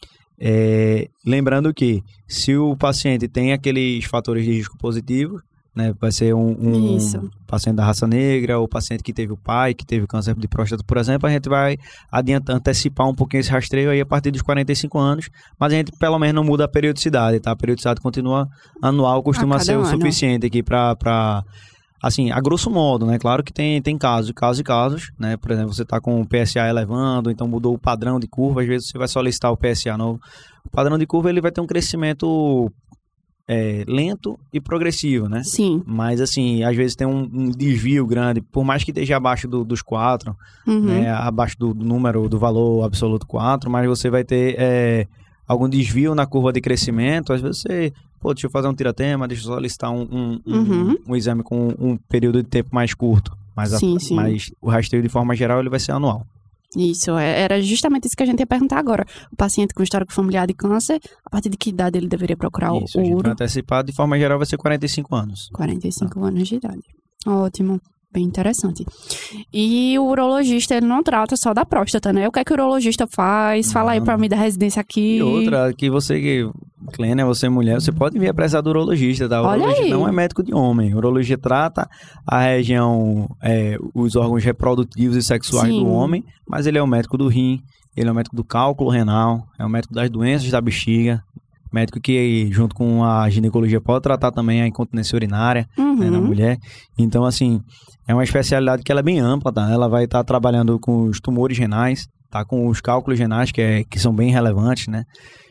C: É, lembrando que se o paciente tem aqueles fatores de risco positivos, né, vai ser um, um paciente da raça negra, ou paciente que teve o pai, que teve câncer de próstata, por exemplo, a gente vai adiantar, antecipar um pouquinho esse rastreio aí a partir dos quarenta e cinco anos, mas a gente pelo menos não muda a periodicidade, tá? A periodicidade continua anual, costuma ser o ano. suficiente aqui para, assim, a grosso modo, né? Claro que tem, tem casos, casos e casos, né? Por exemplo, você está com o P S A elevando, então mudou o padrão de curva, às vezes você vai solicitar o P S A novo. O padrão de curva, ele vai ter um crescimento... É, lento e progressivo, né?
B: Sim.
C: Mas, assim, às vezes tem um, um desvio grande, por mais que esteja abaixo do, dos quatro, uhum. né? Abaixo do, do número, do valor absoluto quatro, mas você vai ter é, algum desvio na curva de crescimento. Às vezes você, pô, deixa eu fazer um tiratema, deixa eu solicitar um, um, uhum. um, um exame com um período de tempo mais curto. Mas, sim, a, sim. mas o rastreio, de forma geral, ele vai ser anual.
B: Isso, era justamente isso que a gente ia perguntar agora. O paciente com histórico familiar de câncer, a partir de que idade ele deveria procurar
C: isso,
B: o
C: uro? Isso, a gente vai
B: antecipar,
C: de forma geral, vai ser quarenta e cinco anos.
B: quarenta e cinco ah. anos de idade. Ótimo, bem interessante. E o urologista, ele não trata só da próstata, né? O que é que o urologista faz? Fala aí pra mim da residência aqui.
C: E outra, que você, que Clênia, você mulher, você pode vir apresar do urologista, tá? O
B: Olha
C: urologista
B: aí.
C: não é médico de homem. O urologista trata a região, é, os órgãos reprodutivos e sexuais Sim. do homem, mas ele é o médico do rim, ele é o médico do cálculo renal, é o médico das doenças da bexiga, médico que, junto com a ginecologia, pode tratar também a incontinência urinária, uhum. né, na mulher. Então, assim, é uma especialidade que ela é bem ampla, tá? Ela vai estar tá trabalhando com os tumores renais, tá? Com os cálculos renais, que, é, que são bem relevantes, né?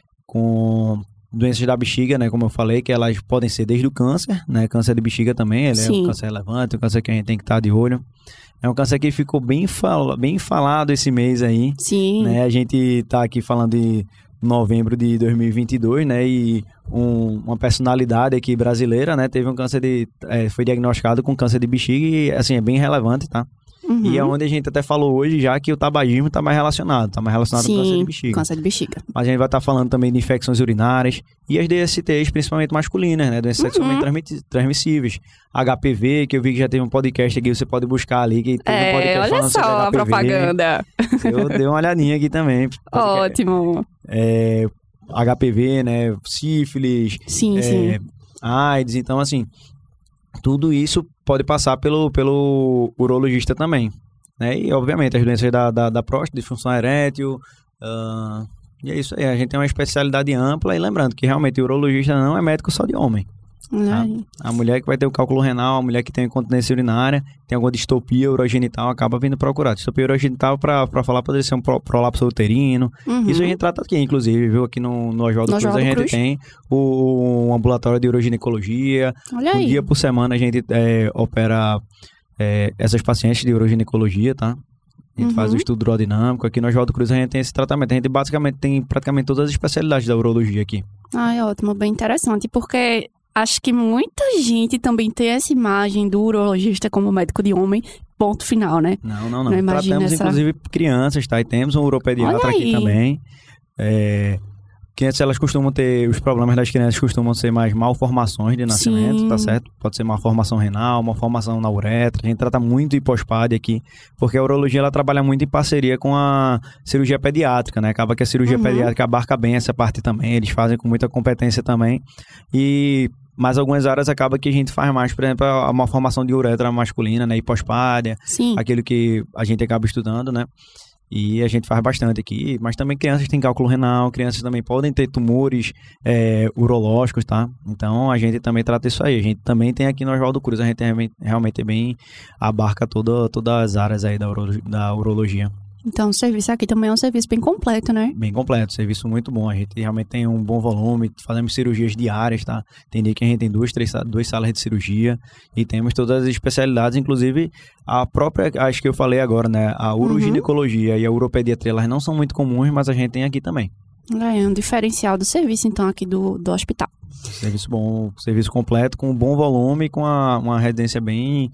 C: Com doenças da bexiga, né? Como eu falei, que elas podem ser desde o câncer, né? Câncer de bexiga também, ele Sim. é um câncer relevante, um câncer que a gente tem que estar de olho. É um câncer que ficou bem, fal... bem falado esse mês aí.
B: Sim.
C: Né? A gente tá aqui falando de novembro de dois mil e vinte e dois, né? E um, uma personalidade aqui brasileira, né? Teve um câncer de... É, foi diagnosticado com câncer de bexiga e, assim, é bem relevante, tá? Uhum. E é onde a gente até falou hoje já que o tabagismo está mais relacionado, está mais relacionado
B: Sim,
C: com câncer de bexiga.
B: câncer de bexiga.
C: Mas a gente vai estar tá falando também de infecções urinárias e as D S Ts, principalmente masculinas, né? Doenças uhum. sexualmente transmissíveis. H P V, que eu vi que já teve um podcast aqui, você pode buscar ali. Que tem
B: é,
C: um podcast
B: olha
C: falando
B: só
C: sobre
B: a propaganda.
C: Eu dei uma olhadinha aqui também.
B: Ótimo.
C: É, H P V, né? Sífilis.
B: Sim,
C: é,
B: sim.
C: AIDS, então assim, tudo isso pode passar pelo, pelo urologista também. Né? E, obviamente, as doenças da, da, da próstata, disfunção erétil, uh, e é isso aí. A gente tem uma especialidade ampla e lembrando que realmente o urologista não é médico só de homem. Tá? A mulher que vai ter o cálculo renal, a mulher que tem incontinência urinária, tem alguma distopia urogenital, acaba vindo procurar. Distopia urogenital, para falar, poderia ser um prolapso uterino. Uhum. Isso a gente trata aqui, inclusive, viu? Aqui no, no Oswaldo Cruz a gente Cruz. tem o, um ambulatório de uroginecologia.
B: Olha
C: um
B: aí.
C: dia por semana a gente é, opera é, essas pacientes de uroginecologia, tá? A gente uhum. faz o estudo urodinâmico. Aqui no Oswaldo Cruz a gente tem esse tratamento. A gente basicamente tem praticamente todas as especialidades da urologia aqui.
B: Ah, é ótimo, bem interessante, porque acho que muita gente também tem essa imagem do urologista como médico de homem, ponto final, né?
C: Não, não, não.
B: não
C: Tratamos,
B: essa...
C: inclusive, crianças, tá? E temos um uropediatra aqui também. É... Crianças, elas costumam ter... Os problemas das crianças costumam ser mais malformações de nascimento, Sim. tá certo? Pode ser malformação renal, malformação na uretra. A gente trata muito hipospade aqui, porque a urologia, ela trabalha muito em parceria com a cirurgia pediátrica, né? Acaba que a cirurgia uhum. pediátrica abarca bem essa parte também. Eles fazem com muita competência também. E... Mas algumas áreas acaba que a gente faz mais, por exemplo, a malformação de uretra masculina, né? Hipospádia, Sim. aquilo que a gente acaba estudando, né? E a gente faz bastante aqui. Mas também crianças têm cálculo renal, crianças também podem ter tumores é, urológicos, tá? Então a gente também trata isso aí. A gente também tem aqui no Oswaldo Cruz, a gente realmente, realmente bem abarca toda, todas as áreas aí da, uro, da urologia.
B: Então, o serviço aqui também é um serviço bem completo, né?
C: Bem completo, serviço muito bom. A gente realmente tem um bom volume, fazemos cirurgias diárias, tá? Tem dia que a gente tem duas, três, duas salas de cirurgia e temos todas as especialidades, inclusive a própria, acho que eu falei agora, né? A uroginecologia uhum. e a uropediatria, elas não são muito comuns, mas a gente tem aqui também.
B: É um diferencial do serviço, então, aqui do, do hospital.
C: Serviço bom, serviço completo, com bom volume, com a, uma residência bem,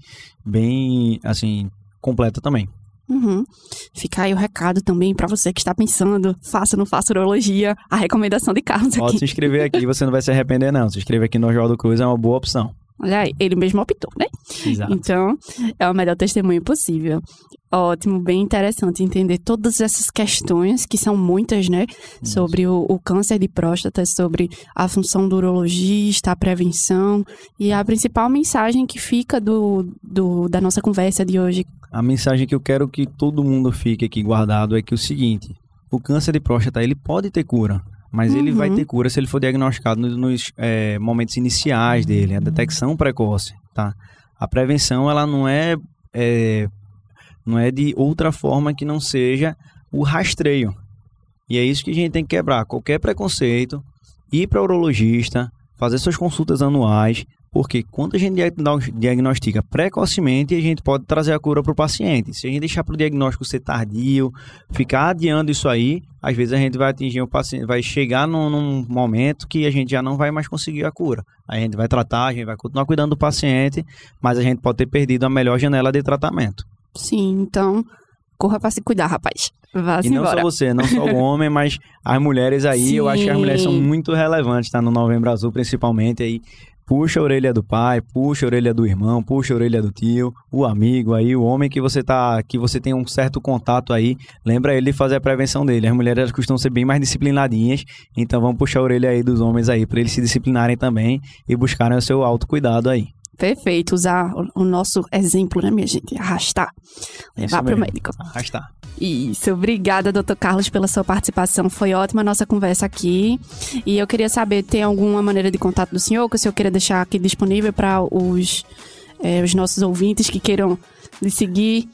C: bem, assim, completa também.
B: Uhum. Fica aí o recado também pra você que está pensando, faça ou não faça urologia, a recomendação de Carlos aqui.
C: Pode se inscrever aqui, você não vai se arrepender não. Se inscrever aqui no Oswaldo Cruz é uma boa opção.
B: Olha aí, ele mesmo optou, né?
C: Exato.
B: Então, é o melhor testemunho possível. Ótimo, bem interessante entender todas essas questões, que são muitas, né? Isso. Sobre o, o câncer de próstata, sobre a função do urologista, a prevenção e a principal mensagem que fica do, do, da nossa conversa de hoje.
C: A mensagem que eu quero que todo mundo fique aqui guardado é que é o seguinte, o câncer de próstata, ele pode ter cura, mas uhum. ele vai ter cura se ele for diagnosticado nos, nos é, momentos iniciais dele, a detecção precoce, tá? A prevenção, ela não é, é, não é de outra forma que não seja o rastreio. E é isso que a gente tem que quebrar. Qualquer preconceito, ir para o urologista, fazer suas consultas anuais, porque quando a gente diagnostica precocemente, a gente pode trazer a cura para o paciente. Se a gente deixar para o diagnóstico ser tardio, ficar adiando isso aí, às vezes a gente vai atingir o paciente, vai chegar num, num momento que a gente já não vai mais conseguir a cura. A gente vai tratar, a gente vai continuar cuidando do paciente, mas a gente pode ter perdido a melhor janela de tratamento.
B: Sim, então corra para se cuidar, rapaz. Vá-se
C: e não
B: embora.
C: Só você, não só o homem, mas as mulheres aí, Sim. eu acho que as mulheres são muito relevantes, tá? No Novembro Azul, principalmente aí. Puxa a orelha do pai, puxa a orelha do irmão, puxa a orelha do tio, o amigo aí, o homem que você tá, que você tem um certo contato aí, lembra ele de fazer a prevenção dele. As mulheres elas costumam ser bem mais disciplinadinhas, então vamos puxar a orelha aí dos homens aí, para eles se disciplinarem também e buscarem o seu autocuidado aí.
B: Perfeito, usar o nosso exemplo, né, minha gente? Arrastar, levar para o médico.
C: Arrastar.
B: Isso, obrigada, doutor Carlos, pela sua participação. Foi ótima a nossa conversa aqui. E eu queria saber, tem alguma maneira de contato do senhor que o senhor queira deixar aqui disponível para os, é, os nossos ouvintes que queiram lhe seguir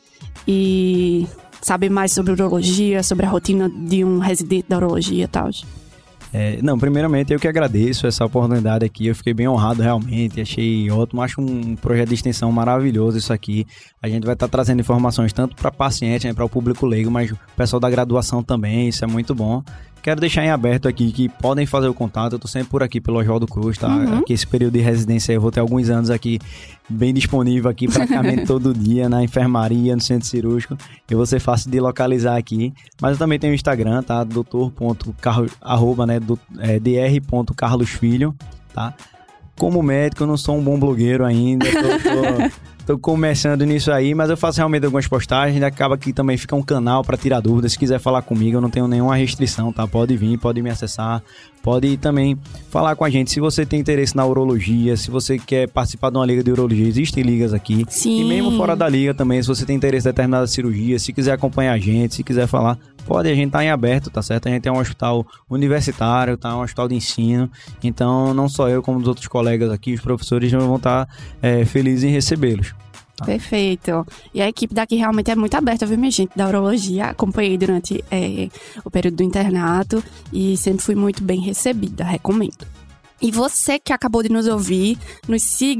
B: e saber mais sobre urologia, sobre a rotina de um residente da urologia e tal?
C: É, não, primeiramente eu que agradeço essa oportunidade aqui, eu fiquei bem honrado realmente, achei ótimo, acho um projeto de extensão maravilhoso isso aqui. A gente vai estar trazendo informações tanto para paciente, né, para o público leigo, mas o pessoal da graduação também, isso é muito bom. Quero deixar em aberto aqui que podem fazer o contato, eu tô sempre por aqui pelo Oswaldo Cruz, tá? Uhum. Aqui esse período de residência eu vou ter alguns anos aqui bem disponível aqui praticamente todo dia na enfermaria, no centro cirúrgico. Eu vou ser fácil de localizar aqui, mas eu também tenho o Instagram, tá? doutor.carlos, arroba, né? Do, é, dr.carlosfilho, tá? Como médico, eu não sou um bom blogueiro ainda, tô... tô... Tô começando nisso aí, mas eu faço realmente algumas postagens, acaba que também fica um canal para tirar dúvidas. Se quiser falar comigo, eu não tenho nenhuma restrição, tá? Pode vir, pode me acessar, pode também falar com a gente. Se você tem interesse na urologia, se você quer participar de uma liga de urologia, existem ligas aqui.
B: Sim.
C: E mesmo fora da liga também, se você tem interesse em determinada cirurgia, se quiser acompanhar a gente, se quiser falar, pode, a gente tá em aberto, tá certo? A gente é um hospital universitário, tá? Um hospital de ensino. Então, não só eu, como os outros colegas aqui, os professores vão estar é, felizes em recebê-los. Tá.
B: Perfeito. E a equipe daqui realmente é muito aberta, viu, minha gente, da urologia. Acompanhei durante é, o período do internato e sempre fui muito bem recebida, recomendo. E você que acabou de nos ouvir, nos siga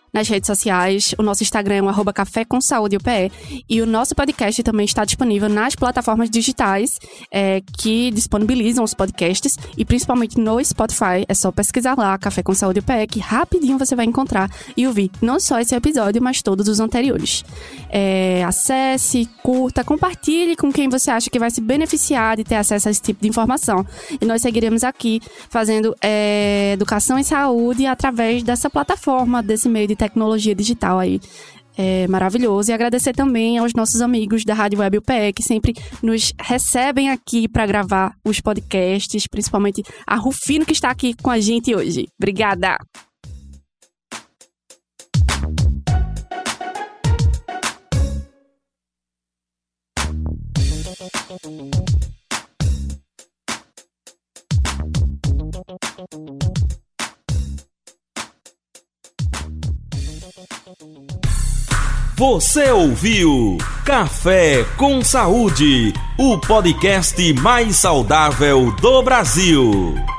B: nas redes sociais. O nosso Instagram é o arroba Café com Saúde U P E. E o nosso podcast também está disponível nas plataformas digitais é, que disponibilizam os podcasts. E principalmente no Spotify. É só pesquisar lá, Café com Saúde U P E, que rapidinho você vai encontrar e ouvir não só esse episódio, mas todos os anteriores. É, acesse, curta, compartilhe com quem você acha que vai se beneficiar de ter acesso a esse tipo de informação. E nós seguiremos aqui fazendo é, educação em saúde através dessa plataforma, desse meio de tecnologia digital aí. É maravilhoso. E agradecer também aos nossos amigos da Rádio Web U P E, que sempre nos recebem aqui para gravar os podcasts, principalmente a Rufino, que está aqui com a gente hoje. Obrigada!
A: Você ouviu Café com Saúde, o podcast mais saudável do Brasil.